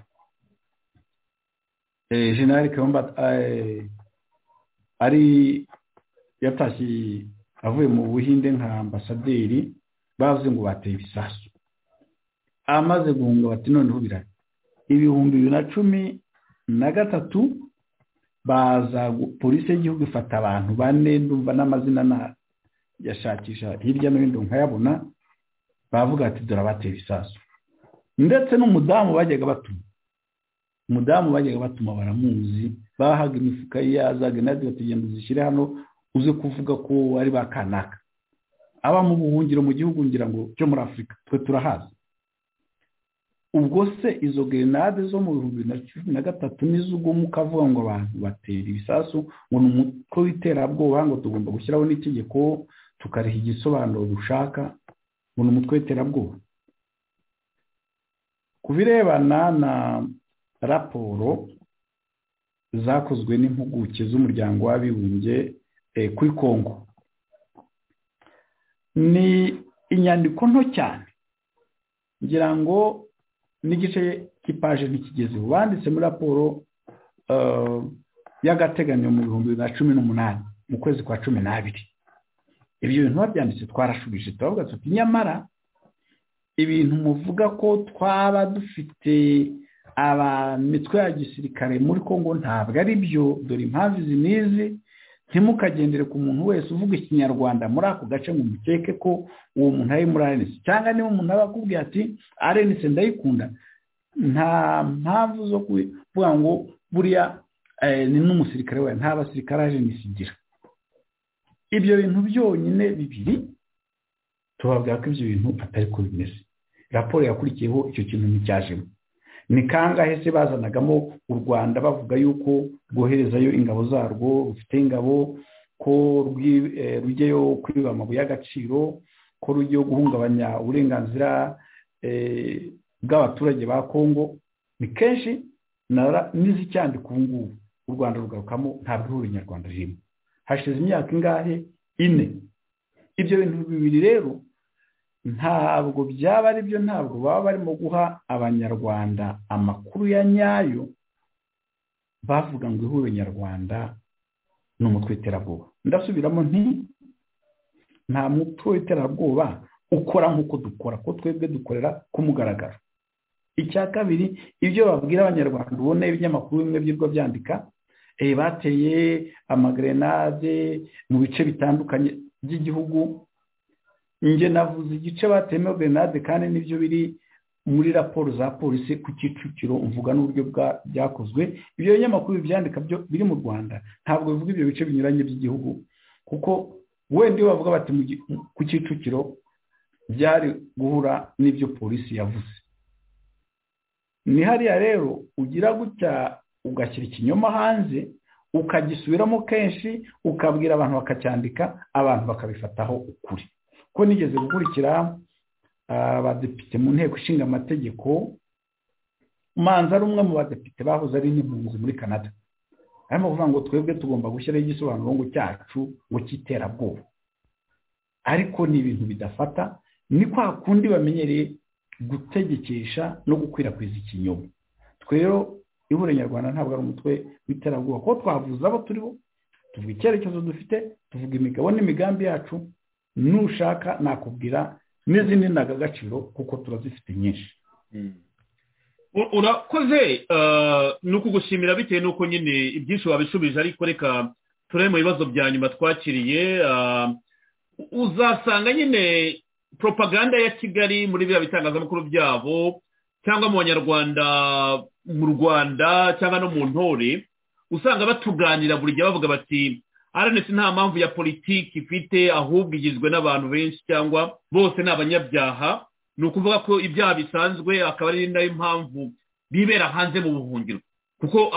S4: eh General Kayumba eh, ari yatashye avuye mu Buhinde nka ambasaderi, bavuze ngo bateye ibisasu. Amaze guhunga bati noneho birari ibihumbi bibiri na cumi na gatatu baza polisi y'igihugu ifata abantu bane, ndumva n'amazina na yashakisha hirya no hino nkayabona, bavuga ati dore abateye ibisasu. Ndetse n'umudamu bajyaga batuma umudamu bajyaga batuma baramuzi, bahaga imifuka yazaga nadi batugenda uzishyire hano uze kuvuga ko ari bakanaka. Aba mu buhungiro mu gihugu ngira ngo cyo muri Afurika twe turahaza. Ubwo se izo grenade zo mu bihumbi bibiri na cumi na gatatu n'izugo mukavuga ngo abantu batera ibisasu ngo ni umutwe w'iterabwoba, ngo tugomba gushyiraho n'itegeko tukariha igisobanuro dushaka, ngo ni umutwe w'iterabwoba. Kubirebana na raporo zakozwe n'impuguke z'umuryango w'abibumbye eh, kuri Kongo, ni inyandiko nto cyane, ngira ngo n'igice kipaje ntikigeze. Banditse muri raporo uh, y'agateganyo mu bihumbi bibiri na cumi n'umunani mu kwezi kwa cumi n'abiri. Ibyo bintu babyanditse twarashubije, turavuga tuti nyamara ibintu muvuga ko twaba dufite abamitwe ya gisirikare muri Kongo ntabwo ari byo. Dore impamvu izi n'izi, ntimukagendere ku muntu wese uvuga ikinyarwanda muri ako gace ngo mukeke ko uwo muntu ari muri A N C, cyangwa niba umuntu aba akubwiye ati A N C ndayikunda, nta mpamvu zo kuvuga ngo buriya eh, ni n'umusirikare we. Nta basirikare A N C igira. Ibyo bintu byonyine bibiri tubabwira ko ibyo bintu atari ko bimeze. Raporo yakurikiyeho icyo kintu nticyajemo. Ni kangahe se bazanagamo u Rwanda bavuga yuko rwoherezayo ingabo zarwo, rufite ingabo, ko rujyeyo kwiba amabuye y'agaciro, ko rujyeyo guhungabanya uburenganzira eh, bw'abaturage ba Kongo. Ni kenshi n'izicyandika ubu ngubu u Rwanda rugarukamo ntabwo ihuriro nyarwanda ririmo. Hashize imyaka ingahe? Ine. Ibyo bintu bibiri rero ntabwo byaba ari byo, ntabwo baba barimo guha abanyarwanda amakuru ya nyayo, bavuga ngo ihuriro nyarwanda ni umutwe w'iterabwoba. Ndasubiramo nti nta mutwe w'iterabwoba ukora nk'uko dukora, ko twebwe dukorera ku mugaragaro. Icya kabiri, ibyo babwira abanyarwanda ubona ibinyamakuru bimwe byirwa byandika eh bateye amagrenade mu bice bitandukanye by'igihugu. Nge navuze igice bateme grenade kandi nibyo biri muri raporo za polisi ku Kicukiro, mvuga n'uburyo byakozwe. Ibyo binyamakuru byandika byo biri mu Rwanda ntabwo bivuga ibyo bice binyuranye by'igihugu, kuko wende bavuga bati ku Kicukiro byari guhura n'ibyo polisi yavuze. Ni hariya rero ugira gutya ugashyira ikinyoma hanze, ukagisubiramo kenshi, ukabwira abantu bakacyandika, abantu bakabifataho ukuri. Ko nigeze gukurikira abadepite mu nteko ishinga amategeko, manza ari umwe mu badepite bahoze ari n'impunzi muri Canada, arimo kuvuga ngo twebwe tugomba gushyiraho igisobanuro ngo cyacu ngo cy'iterabwoba. Ariko ni ibintu bidafata, ni kwa kundi bamenyereye gutegekesha no gukwirakwiza ikinyoma. rero ihuriro nyarwanda ntabwo ari umutwe w'iterabwoba kuko twavuze abo turiho tuvuga icyerekezo dufite tuvuga imigabo n'imigambi yacu nushaka nakubwira n'izindi ndangagaciro kuko turazifite nyinshi.
S3: urakoze ni ukugushimira bitewe n'uko nyine ibyinshi wabishubije ariko reka turebe mu bibazo bya nyuma twakiriye. uzasanga nyine propaganda ya Kigali muri biriya bitangazamakuru byabo cyangwa mu banyarwanda mu Rwanda cyangwa no mu ntore usanga batuganira buri gihe bavuga bati R N C nta mpamvu ya politiki ifite ahubwo igizwe n'abantu benshi cyangwa bose ni abanyabyaha. Ni ukuvuga ko ibyaha bisanzwe akaba ari nayo mpamvu bibera hanze mu buhungiro kuko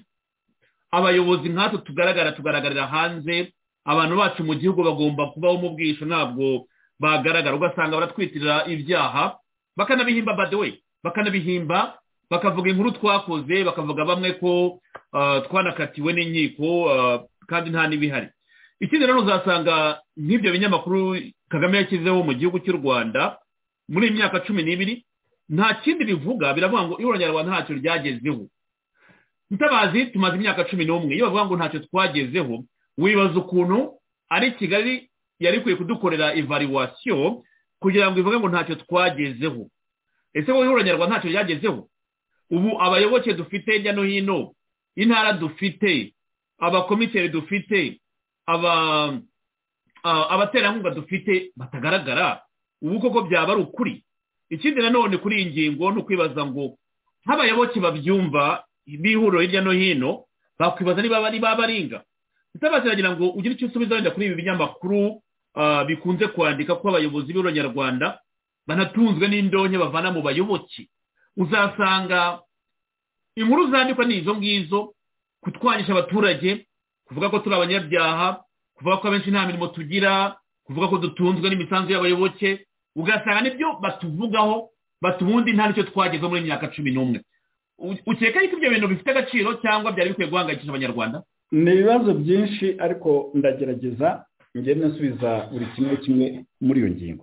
S3: abayobozi nkatwe tugaragara tugaragarira hanze, abantu bacu mu gihugu bagomba kubaho mu bwisho ntabwo bagaragara, ugasanga baratwitirira ibyaha bakanabihimba by the way bakanabihimba bakavuga inkuru twakoze bakavuga bamwe ko twanakatiwe n'inkiko kandi nta n'ibihari. Ikindi rero uzasanga nk'ibyo binyamakuru Kagame yashyizeho mu gihugu cy'u Rwanda muri iyi myaka cumi n'ibiri nta kindi bivuga, biravuga ngo ihuriro nyarwanda ntacyo ryagezeho. Mutabazi tumaze imyaka cumi n'umwe, iyo bavuga ngo ntacyo twagezeho wibaza ukuntu ari Kigali yari ikwiye kudukorera evaluation kugira ngo ivuge ngo ntacyo twagezeho. Ese wowe ihuriro nyarwanda ntacyo ryagezeho? Ubu abayoboke dufite hirya no hino, intara dufite, abakomiteri dufite, aba abaterankunga dufite batagaragara, ubu koko byaba ari ukuri? Ikindi nanone kuri iyi ngingo ni ukwibaza ngo nk'abayoboke babyumva bihuriro hirya no hino bakwibaza niba bari babaringa. Bitabaziragira ngo ugire icyo usubiza wenda kuri ibi binyamakuru bikunze kwandika ko abayobozi b'ihuriro nyarwanda banatunzwe n'indonke bavana mu bayoboke. Uzasanga inkuru zandikwa n'izo ngizo kutwanyisha abaturage, kuvuga ko turi abanyabyaha, kuvuga ko abenshi nta mirimo tugira, kuvuga ko dutunzwe n'imisanzu y'abayoboke, ugasanga nibyo batuvugaho batubundi nta nicyo twagezeho muri myaka cumi n'umwe. Ukeka yuko ibyo bintu bifite agaciro cyangwa byari bikwiye guhangayikisha abanyarwanda?
S4: Ni ibibazo byinshi ariko ndagerageza ngende nsubiza buri kimwe kimwe muri iyo ngingo.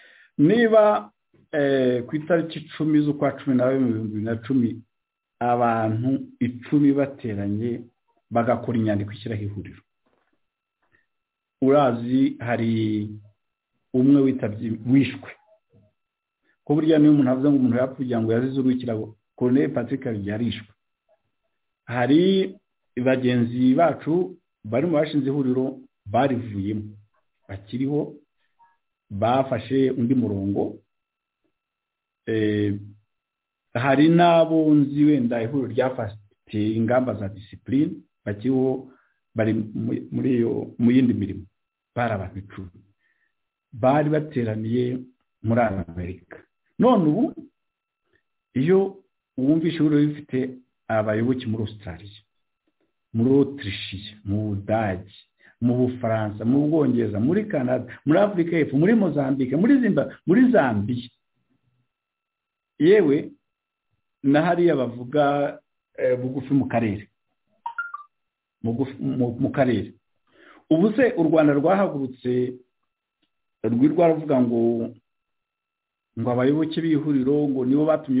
S4: Niba ku itariki icumi z'ukwa cumi na bibiri na cumi abantu icumi bateranye bagakora inyandiko ishyiraho ihuriro, urazi hari umwe witabye wishwe ko burya niyo umuntu avuze ngo umuntu yapfuye ngo yazize urwikirago, Colonel Patrick yarishwe. Hari bagenzi bacu bari mu bashinze ihuriro barivuyemo bakiriho bafashe undi murongo. Hari n'abo nzi wenda ihuriro ryafatiye ingamba za discipline bakiriho bari muri iyo mu yindi mirimo, bari abantu icumi bari bateraniye muri Amerika. None ubu iyo wumvishe ihuriro rifite abayoboke muri Australia, muri Autriche, mu Budage, mu Bufaransa, mu Bwongereza, muri Canada, muri Afrika y'Epfo, muri Mozambique, muri Zimbabwe, muri Zambia, yewe na hariya bavuga bugufi mu karere mu karere. Ubu se u Rwanda rwahagurutse rwirwa ruvuga ngo ngo abayoboke b'ihuriro ngo nibo batumye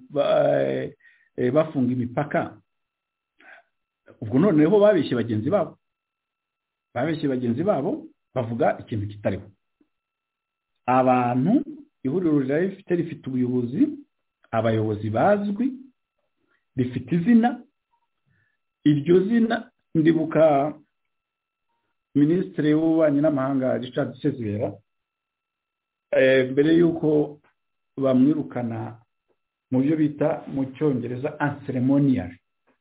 S4: bafunga imipaka. Ubwo noneho babeshye bagenzi babo babeshye bagenzi babo bavuga ikintu kitariho. Abantu ihuriro rifite rifite ubuyobozi, abayobozi bazwi, rifite izina. Iryo zina ndibuka Minisitiri w'Ububanyi n'Amahanga Richard Sezibera mbere yuko bamwirukana mu byo bita mu Cyongereza unceremonial,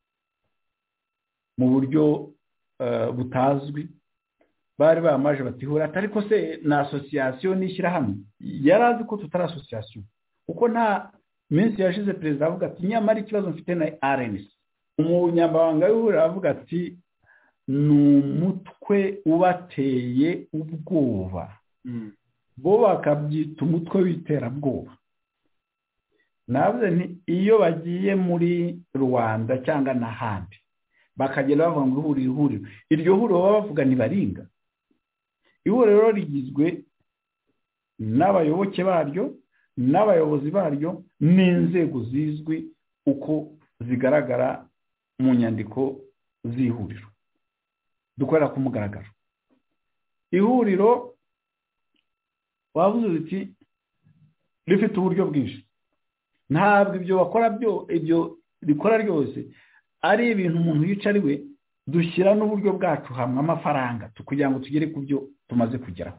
S4: mu buryo butazwi, bari bamaje batihura atari ko se na association nishyira hamwe. Yarazi ko tutari association kuko nta minsi yashize perezida avuga ati nyamara ikibazo mfite na R N C. Umunyamabanga w'ihuriro avuga ati n'umutwe ubateye ubwoba, bo bakabyita umutwe w'iterabwoba. Navuze nti iyo bagiye muri Rwanda cyangwa n'ahandi bakagenda bavuga ngo ihuriro ihuriro iryo huriro baba bavuga ntibaringa. Ihuriro rigizwe n'abayoboke baryo n'abayobozi baryo n'inzego zizwi uko zigaragara mu nyandiko z'ihuriro dukorera ku mugaragaro. Ihuriro wavuze uti rifite uburyo bwinshi, ntabwo ibyo bakora byo ibyo rikora ryose ari ibintu umuntu yicariwe, dushyira n'uburyo bwacu hamwe amafaranga kugira ngo tugere ku byo tumaze kugeraho.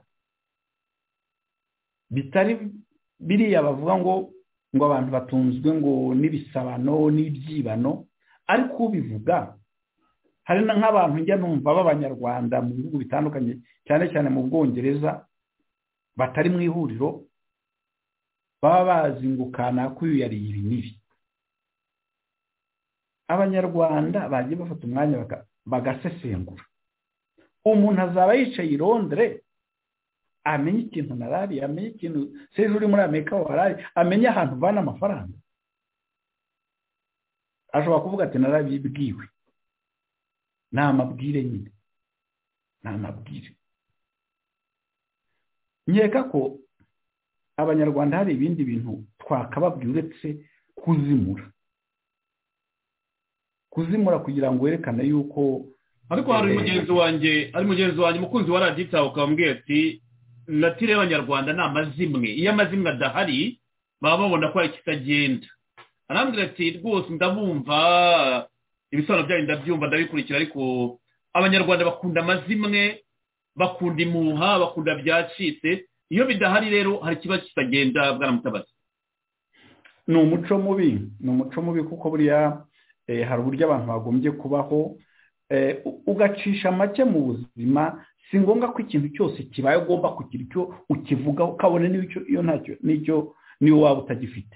S4: Bitari biriya bavuga ngo ngo abantu batunzwe ngo n'ibisabano n'ibyibano, ariko ubivuga hari nk'abantu njya numva b'abanyarwanda mu bihugu bitandukanye cyane cyane mu Bwongereza batari mu ihuriro baba bazi ngo kana kuyu yari ibi nibi. Abanyarwanda bagiye bafata umwanya bagasesengura. Umuntu azaba yicaye i Londres amenye ikintu narari, amenye ikintu seje uri muri Amerika warari, amenye ahantu bana amafaranga. Ashobora kuvuga ati narabibwiwe. Nta mabwire nyine, nta mabwire. Nkeka ko abanyarwanda hari ibindi bintu twakababwira uretse kuzimura kuzimura kugira ngo werekane yuko.
S3: Ariko hari mugenzi wanjye ari mugenzi wanjye mukunzi wa Radita ukambwiye ati natire y'abanyarwanda ni amazimwe, iyo amazimwe adahari baba babona ko ikitagenda. Arambwira ati rwose ndabumva ibisobanuro byayo ndabyumva ndabikurikira, ariko abanyarwanda bakunda amazimwe, bakunda imuha, bakunda byacitse. Iyo bidahari rero hari kiba kitagenda. Bwana Mutabazi,
S4: ni umuco mubi, ni umuco mubi kuko buriya eh, hari uburyo abantu bagombye kubaho, eh, ugacisha make mu buzima. Si ngombwa ko ikintu cyose kibaye ugomba kugira icyo ukivuga ukabone n'icyo iyo ntacyo n'icyo niyo waba utagifite.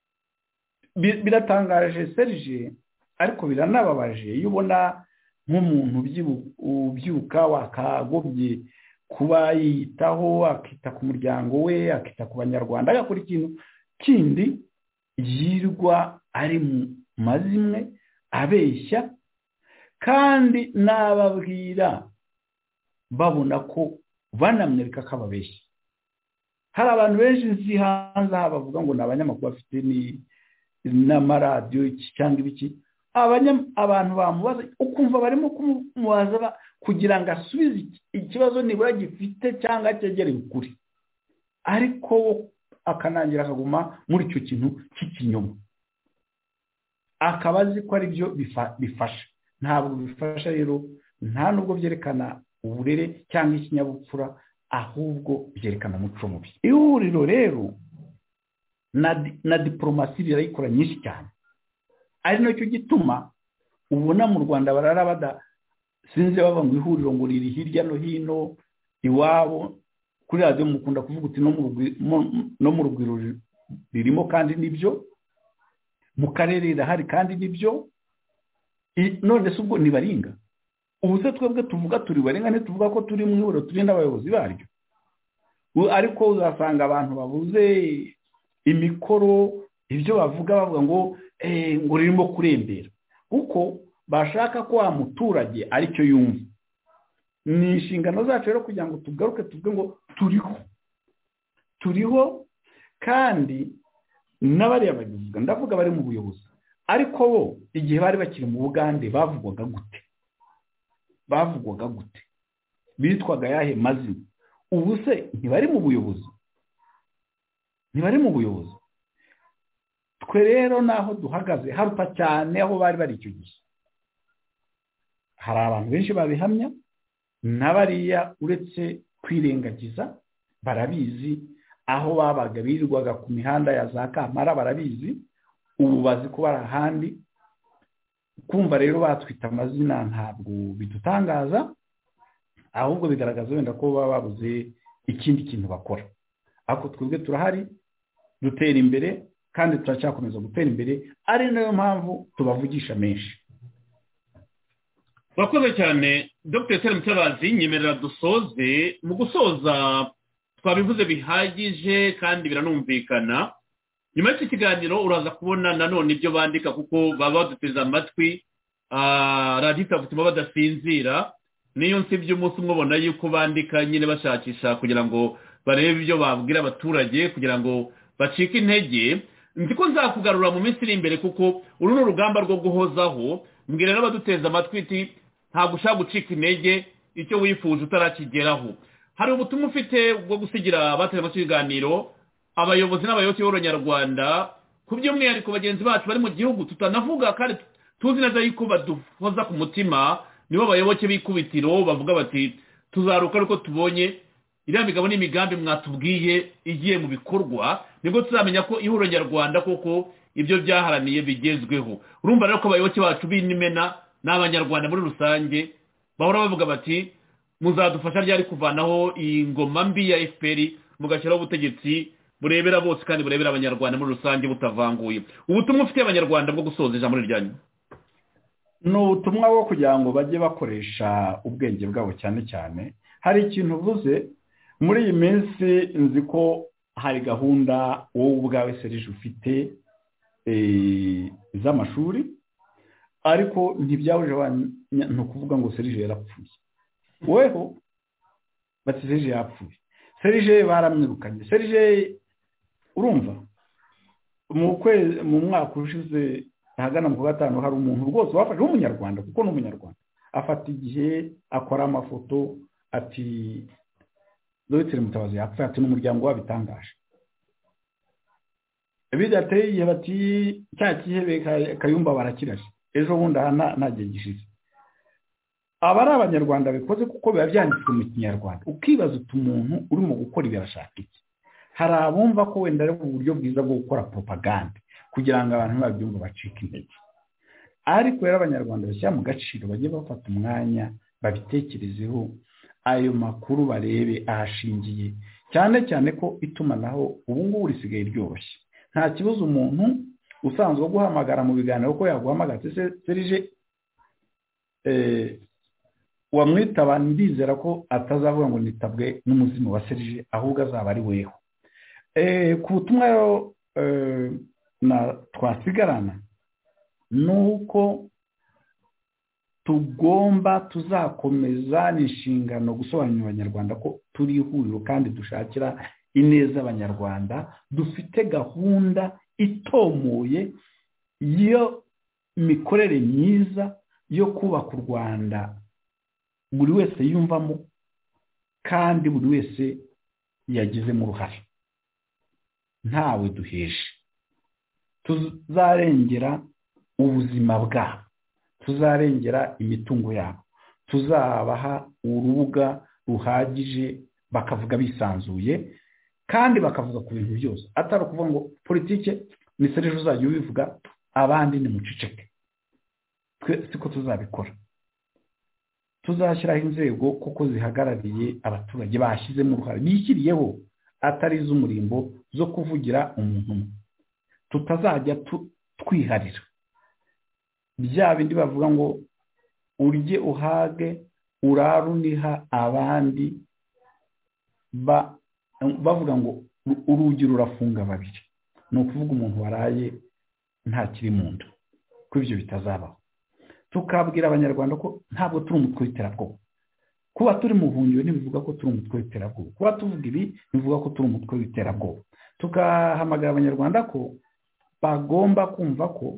S4: Biratangaje Serge, ariko biranababaje iyo ubona nk'umuntu ubyuka wakagobye kuba yitaho, akita ku muryango we, akita ku banyarwanda, agakora ikintu kindi yirwa ari mu mazimwe abeshya, kandi nababwira babona ko banamwereka ko ababeshya. Hari abantu benshi nzi hanze aha bavuga ngo ni abanyamakuru bafite ni n'amaradiyo iki cyangwa ibiki, abantu bamubaza ukumva barimo kumubaza kugira ngo asubize ikibazo nibura gifite cyangwa cyegereye ukuri, ariko akanangira akaguma muri icyo kintu cy'ikinyoma, akaba azi ko ari byo bifasha. Ntabwo bifasha rero, nta nubwo byerekana uburere cyangwa ikinyabupfura, ahubwo byerekana umuco mubi. Ihuriro rero na na diplomasi birayikora nyinshi cyane, ari nacyo gituma ubona mu Rwanda barara bada sinze baba ngo ihuriro ngo riri hirya no hino iwabo. Kuri radio mukunda kuvuga uti no mu no mu rugwiro ririmo, kandi nibyo mu karere irahari kandi nibyo. None se ubwo nibaringa ubu se twebwe tuvuga turi barenga ne tuvuga ko turi mu ihuriro turi n'abayobozi baryo, ariko uzasanga abantu babuze imikoro ibyo bavuga bavuga ngo eh ngo ririmo kurembera, kuko bashaka ko wa muturage aricyo yumva. Ni inshingano zacu rero kugira ngo tugaruke tuvuge ngo turiho turiho kandi n'abari abagize ndavuga bari mu buyobozi, ariko bo igihe bari bakiri mu Bugande bavugwaga gute bavugwaga gute bitwaga yahe mazina? Ubu se ntibari mu buyobozi ntibari mu buyobozi twe rero naho duhagaze haruta cyane aho bari bari icyo gihe. Hari abantu benshi babihamya, n'abariya uretse kwirengagiza barabizi, aho babaga birirwaga ku mihanda ya za Kamara barabizi, ubu bazi ko bari ahandi. Kumva rero batwita amazina ntabwo bidutangaza, ahubwo bigaragaza wenda ko baba babuze ikindi kintu bakora. Ako twebwe turahari dutera imbere kandi turacyakomeza gutera imbere, ari nayo mpamvu tubavugisha menshi.
S3: Bakoze cyane Dr Tere Mutabazi, nyemerera dusoze. Mu gusoza twabivuze bihagije kandi biranumvikana. Nyuma y'iki kiganiro uraza kubona nanone ibyo bandika, kuko baba baduteze amatwi Radita gutuma badasinzira. Niyo nsibye umunsi umwe ubona yuko bandika nyine bashakisha kugira ngo barebe ibyo babwira abaturage kugira ngo bacike intege. nzi ko nzakugarura mu minsi iri imbere kuko uru ni urugamba rwo guhozaho mbwira n'abaduteza amatwi iti ntabwo ushaka gucika intege icyo wifuje utarakigeraho. Hari ubutumwa ufite bwo gusigira abateze amatwi ibiganiro abayobozi n'abayobozi b'Abanyarwanda ku by'umwihariko bagenzi bacu bari mu gihugu tutanavuga kandi tuzi neza yuko baduhoza ku mutima, nibo bayoboke b'ikubitiro bavuga bati tuzaruka ariko tubonye iriya migabo n'imigambi mwatubwiye igiye mu bikorwa, nibwo tuzamenya ko ihuriro nyarwanda koko ibyo byaharaniye bigezweho. Urumva rero ko abayoboke bacu b'Inimena n'Abanyarwanda muri rusange bahora bavuga bati muzadufasha ryari kuvanaho ingoma mbi ya F P R mugashyiraho ubutegetsi burebera bose kandi burebera Abanyarwanda muri rusange butavanguye. Ubutumwa ufite Abanyarwanda bwo gusoza ijambo ryanyu?
S4: Ni ubutumwa bwo kugira ngo bajye bakoresha ubwenge bwabo cyane cyane. Hari ikintu uvuze muri iyi minsi, nzi ko hari gahunda wowe ubwawe Serge ufite z'amashuri, ariko ntibyabuje no kuvuga ngo Serge yarapfuye. Weho bati Serge yapfuye, Serge baramwirukanye. Serge urumva mu kwezi mu mwaka ushize ahagana mu gatanu hari umuntu rwose wafashe w'umunyarwanda, kuko ni umunyarwanda, afata igihe akora amafoto ati Dr Mutabazi yapfuye, ati n'umuryango wabitangaje. Bidateye igihe bati cya kihebe Kayumba barakirashe, ejo bundi aha ntagiye gishize. Aba ari Abanyarwanda bikoze kuko biba byanditswe mu Kinyarwanda, ukibaza uti umuntu urimo gukora ibirashaka iki. Hari abumva ko wenda ari uburyo bwiza bwo gukora propaganda kugira ngo abantu babyumva bacika intege, ariko rero Abanyarwanda bashyira mu gaciro, bajye bafata umwanya babitekerezeho, ayo makuru barebe ahashingiye, cyane cyane ko itumanaho ubu ngubu risigaye ryoroshye. Nta kibazo umuntu usanzwe guhamagara mu biganiro ko yaguhamagara Serge eh wamwitaba, ndizera ko atazavuga ngo nitabwe n'umuzima wa Serge, ahubwo azaba ari weho. Eh ku butumwa eh na twasigarana nuko tugomba tuzakomeza n'inshingano gusobanurira Abanyarwanda ko turi ihuriro kandi dushakira ineza Abanyarwanda, dufite gahunda itomoye iyo mikorere myiza yo kubaka u Rwanda buri wese yumvamo kandi buri wese yagizemo uruhare, ntawe duheje. Tuzarengera ubuzima bwabo, tuzarengera imitungo yabo, tuzabaha urubuga ruhagije bakavuga bisanzuye kandi bakavuga ku bintu byose, atari ukuvuga ngo politike ni Serge uzajya ubivuga abandi ni muceceke. Twe siko tuzabikora. Tuzashyiraho inzego kuko zihagarariye abaturage bashyizemo uruhare bishyiriyeho, atari iz'umurimbo zo kuvugira umuntu umwe. Tutazajya twiharira bya bindi bavuga ngo urye uhage uraruniha abandi, ba bavuga ngo urugi rurafunga babiri, ni ukuvuga umuntu waraye nta kiri mu nda, ko ibyo bitazabaho. Tukabwira Abanyarwanda ko ntabwo turi umutwe w'iterabwoba. Kuba turi mu buhungiro ntibivuga ko turi umutwe w'iterabwoba, kuba tuvuga ibi bivuga ko turi umutwe w'iterabwoba. Tukahamagara Abanyarwanda ko bagomba kumva ko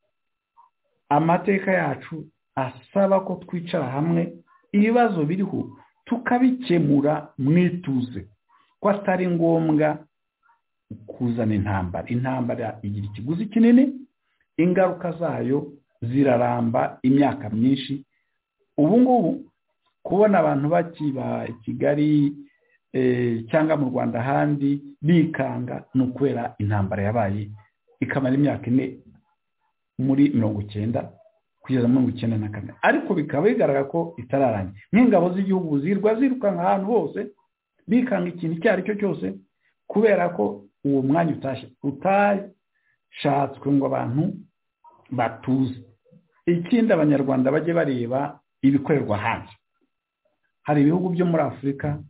S4: amateka yacu asaba ko twicara hamwe, ibibazo biriho tukabikemura mwituze, ko atari ngombwa kuzana intambara. Intambara igira ikiguzi kinini, ingaruka zayo ziraramba imyaka myinshi. Ubu ngubu kubona abantu bakiba Kigali eh, cyangwa mu Rwanda handi bikanga no kwera intambara yabaye ikamara imyaka ine muri mirongo icyenda kugeza muri mirongo icyenda na kane, ariko bikaba bigaragara ko itararanye. N'ingabo z'igihugu zirwa ziruka ahantu hose bikanga ikintu icyo ari cyo cyose, kubera ko uwo mwanya utashye utashatswe ngo abantu batuze. Ikindi Abanyarwanda bajye bareba ibikorerwa hanze. Hari ibihugu byo muri Afurika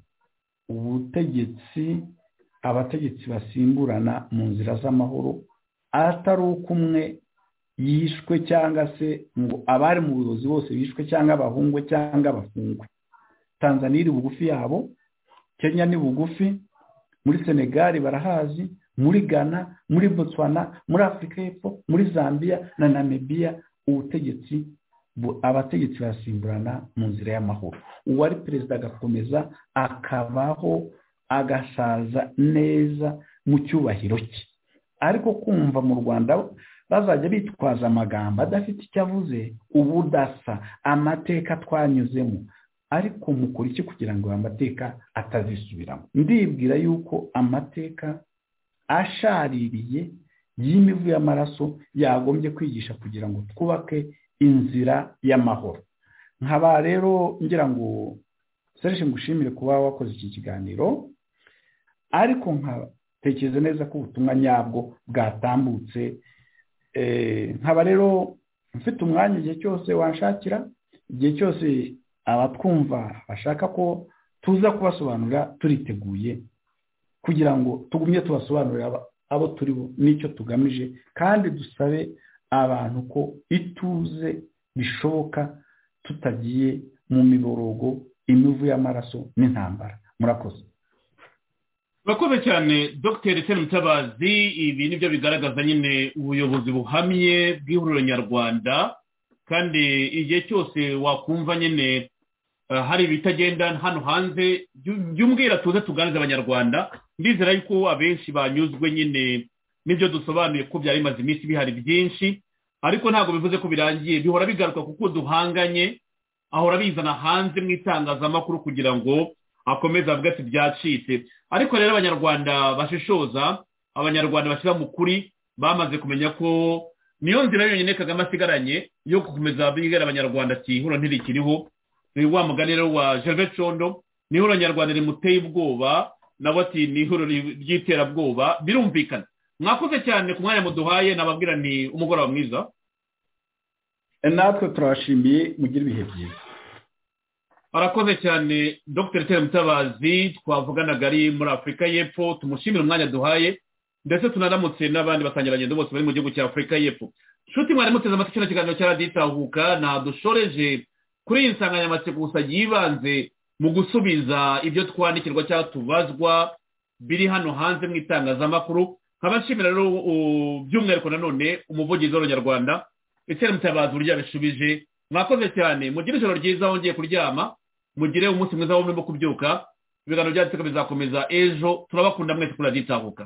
S4: ubutegetsi abategetsi basimburana mu nzira z'amahoro, atari ukumwe yishwe cyangwa se ngo abari mu buyobozi bose bishwe cyangwa abahungwe cyangwa abafungwe. Tanzania iri bugufi yabo, Kenya ni bugufi, muri Senegal barahazi, muri Ghana, muri Botswana, muri Afurika y'Epfo, muri Zambia na Namibia ubutegetsi abategetsi basimburana mu nzira y'amahoro. Uwari perezida agakomeza akabaho agasaza neza mu cyubahiro cye. Ariko kumva mu Rwanda bazajya bitwaza amagambo adafite icyo avuze, ubudasa, amateka twanyuzemo, ariko mukora iki kugira ngo amateka atazisubiramo? Ndibwira yuko amateka ashaririye y'imivu y'amaraso yagombye kwigisha kugira ngo twubake inzira y'amahoro. Nkaba rero ngira ngo Serge ngushimire kuba wakoze iki kiganiro, ariko nkatekereza neza ko ubutumwa nyabwo bwatambutse. Eh, nkaba rero mfite umwanya igihe cyose wanshakira, igihe cyose abatwumva bashaka ko tuza kubasobanurira turiteguye kugira ngo tugumye tubasobanurira abo turi bo n'icyo tugamije, kandi dusabe abantu ko ituze bishoboka tutagiye mu miborogo, imivu y'amaraso n'intambara. Murakoze.
S3: Murakoze cyane Dr Etienne Mutabazi. Ibi nibyo bigaragaza nyine ubuyobozi buhamye bw'ihuriro nyarwanda, kandi igihe cyose wakumva nyine uh, hari ibitagenda hano hanze by'umbwira tuze tuganirize abanyarwanda. Ndizera yuko abenshi banyuzwe nyine nibyo dusobanuye ko byari bimaze iminsi bihari byinshi, ariko ntabwo bivuze ko birangiye, bihora bigaruka kuko duhanganye, ahora bizana hanze mu itangazamakuru kugira ngo akomeze avuga ati byacitse. Ariko rero abanyarwanda bashishoza, abanyarwanda bashyira mu kuri, bamaze kumenya ko niyo nzira yonyine Kagame asigaranye yo gukomeza bigera abanyarwanda ati ihura ntirikiriho. Ni wa mugani rero wa Gervais Condo, ni ihura nyarwanda rimuteye ubwoba, nabo ati ni ihura ry'iterabwoba. Birumvikana. Mwakoze cyane ku mwanya muduhaye, nababwira ni umugoroba mwiza.
S4: Natwe turashimiye, mugira ibihe byiza.
S3: Arakoze cyane Dr Etienne Mutabazi, twavuganaga ari muri Afurika y'Epfo. Tumushimira umwanya duhaye, ndetse tunaramutse n'abandi batangiranye bose bari mu gihugu cya Afurika y'Epfo. Nshuti mwari muteze amatwi kino kiganiro cya Radio Itahuka, nadushoreje kuri iyi nsanganyamatsiko gusa yibanze mu gusubiza ibyo twandikirwa cyangwa tubazwa biri hano hanze mu itangazamakuru. Nkabashimira rero by'umwihariko nanone umuvugizi w'Abanyarwanda Etienne Mutabazi burya bishubije. Mwakoze cyane, mugire ijoro ryiza wongeye kuryama, mugire umunsi mwiza wo murimo kubyuka. Ibiganiro byacu bizakomeza ejo. Turabakunda mwese kuri Radio Itahuka.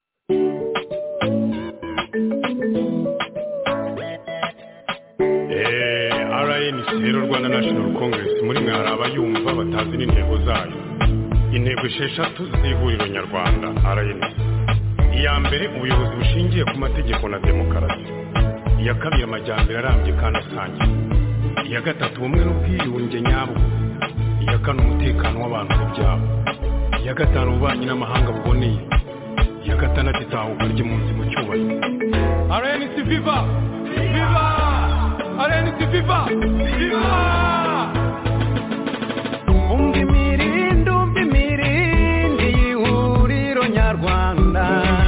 S1: Eh, R N C rero Rwanda National Congress muri mwe hari abayumva batazi n'intego zayo. Intego esheshatu z'ihuriro nyarwanda R N C. Iya mbere, ubuyobozi bushingiye ku mategeko na demokarasi. Iya kabiri, amajyambere arambye kandi asangiye. Iya gatatu, ubumwe n'ubwiyunge nyabwo. Iya kane, umutekano w'abantu n'ibyabo. Iya gatanu, ububanyi n'amahanga buboneye. Iya gatandatu, itahuka ry'impunzi mu cyubahiro. R N C viva! Viva! R N C viva! Viva!
S2: Umva imirindi, umva imirindi y'ihuriro nyarwanda.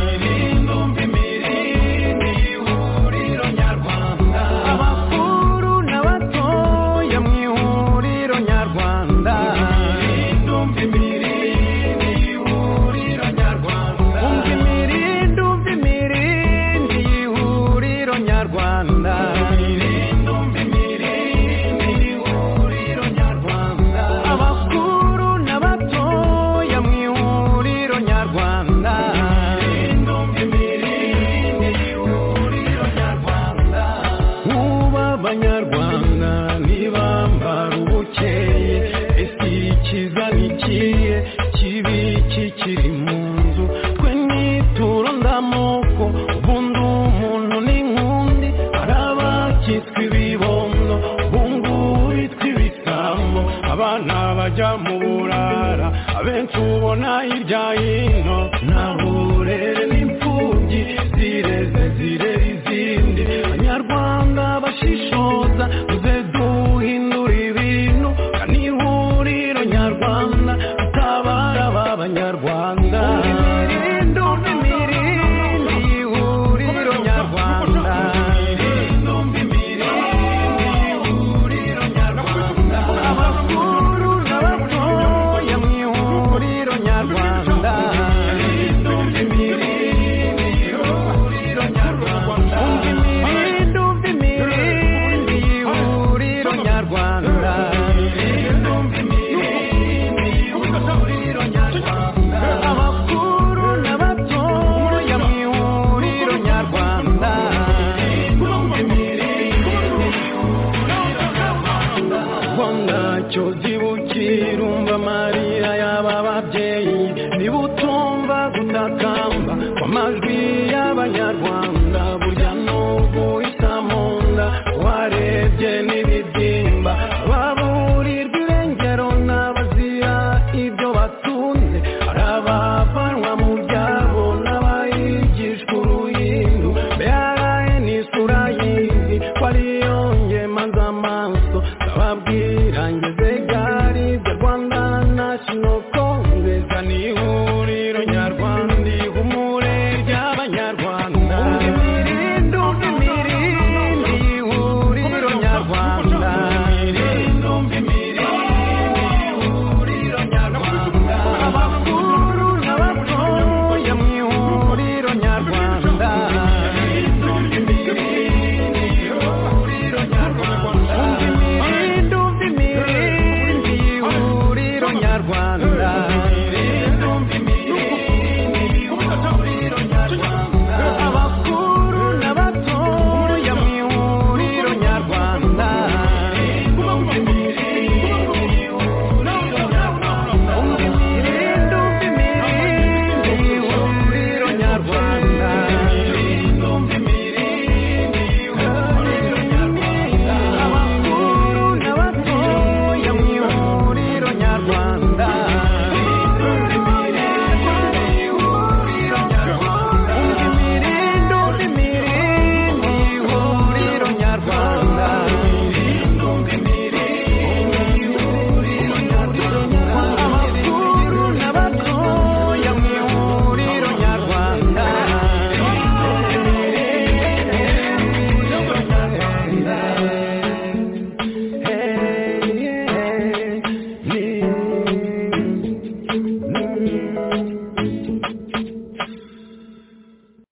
S2: Tubona hirya hino nta burere n'imfubyi zireze zirera izindi. Abanyarwanda bashishoza tuze duhindura ibintu, kandi ihuriro nyarwanda tutabara b'abanyarwanda. Imirindi, imirindi y'ihuriro nyarwanda. Abakuru n'abatoya mu ihuriro nyarwanda. y'abanyarwanda burya n'ubu isa mu nda warebye niba